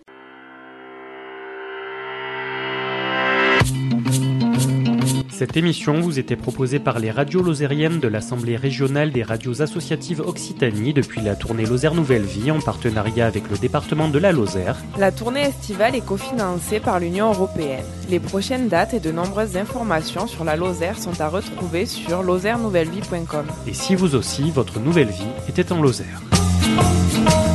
Cette émission vous était proposée par les radios lozériennes de l'Assemblée régionale des radios associatives Occitanie depuis la tournée Lozère Nouvelle Vie en partenariat avec le département de la Lozère. La tournée estivale est cofinancée par l'Union européenne. Les prochaines dates et de nombreuses informations sur la Lozère sont à retrouver sur lozèrenouvellevie.com. Et si vous aussi, votre nouvelle vie était en Lozère.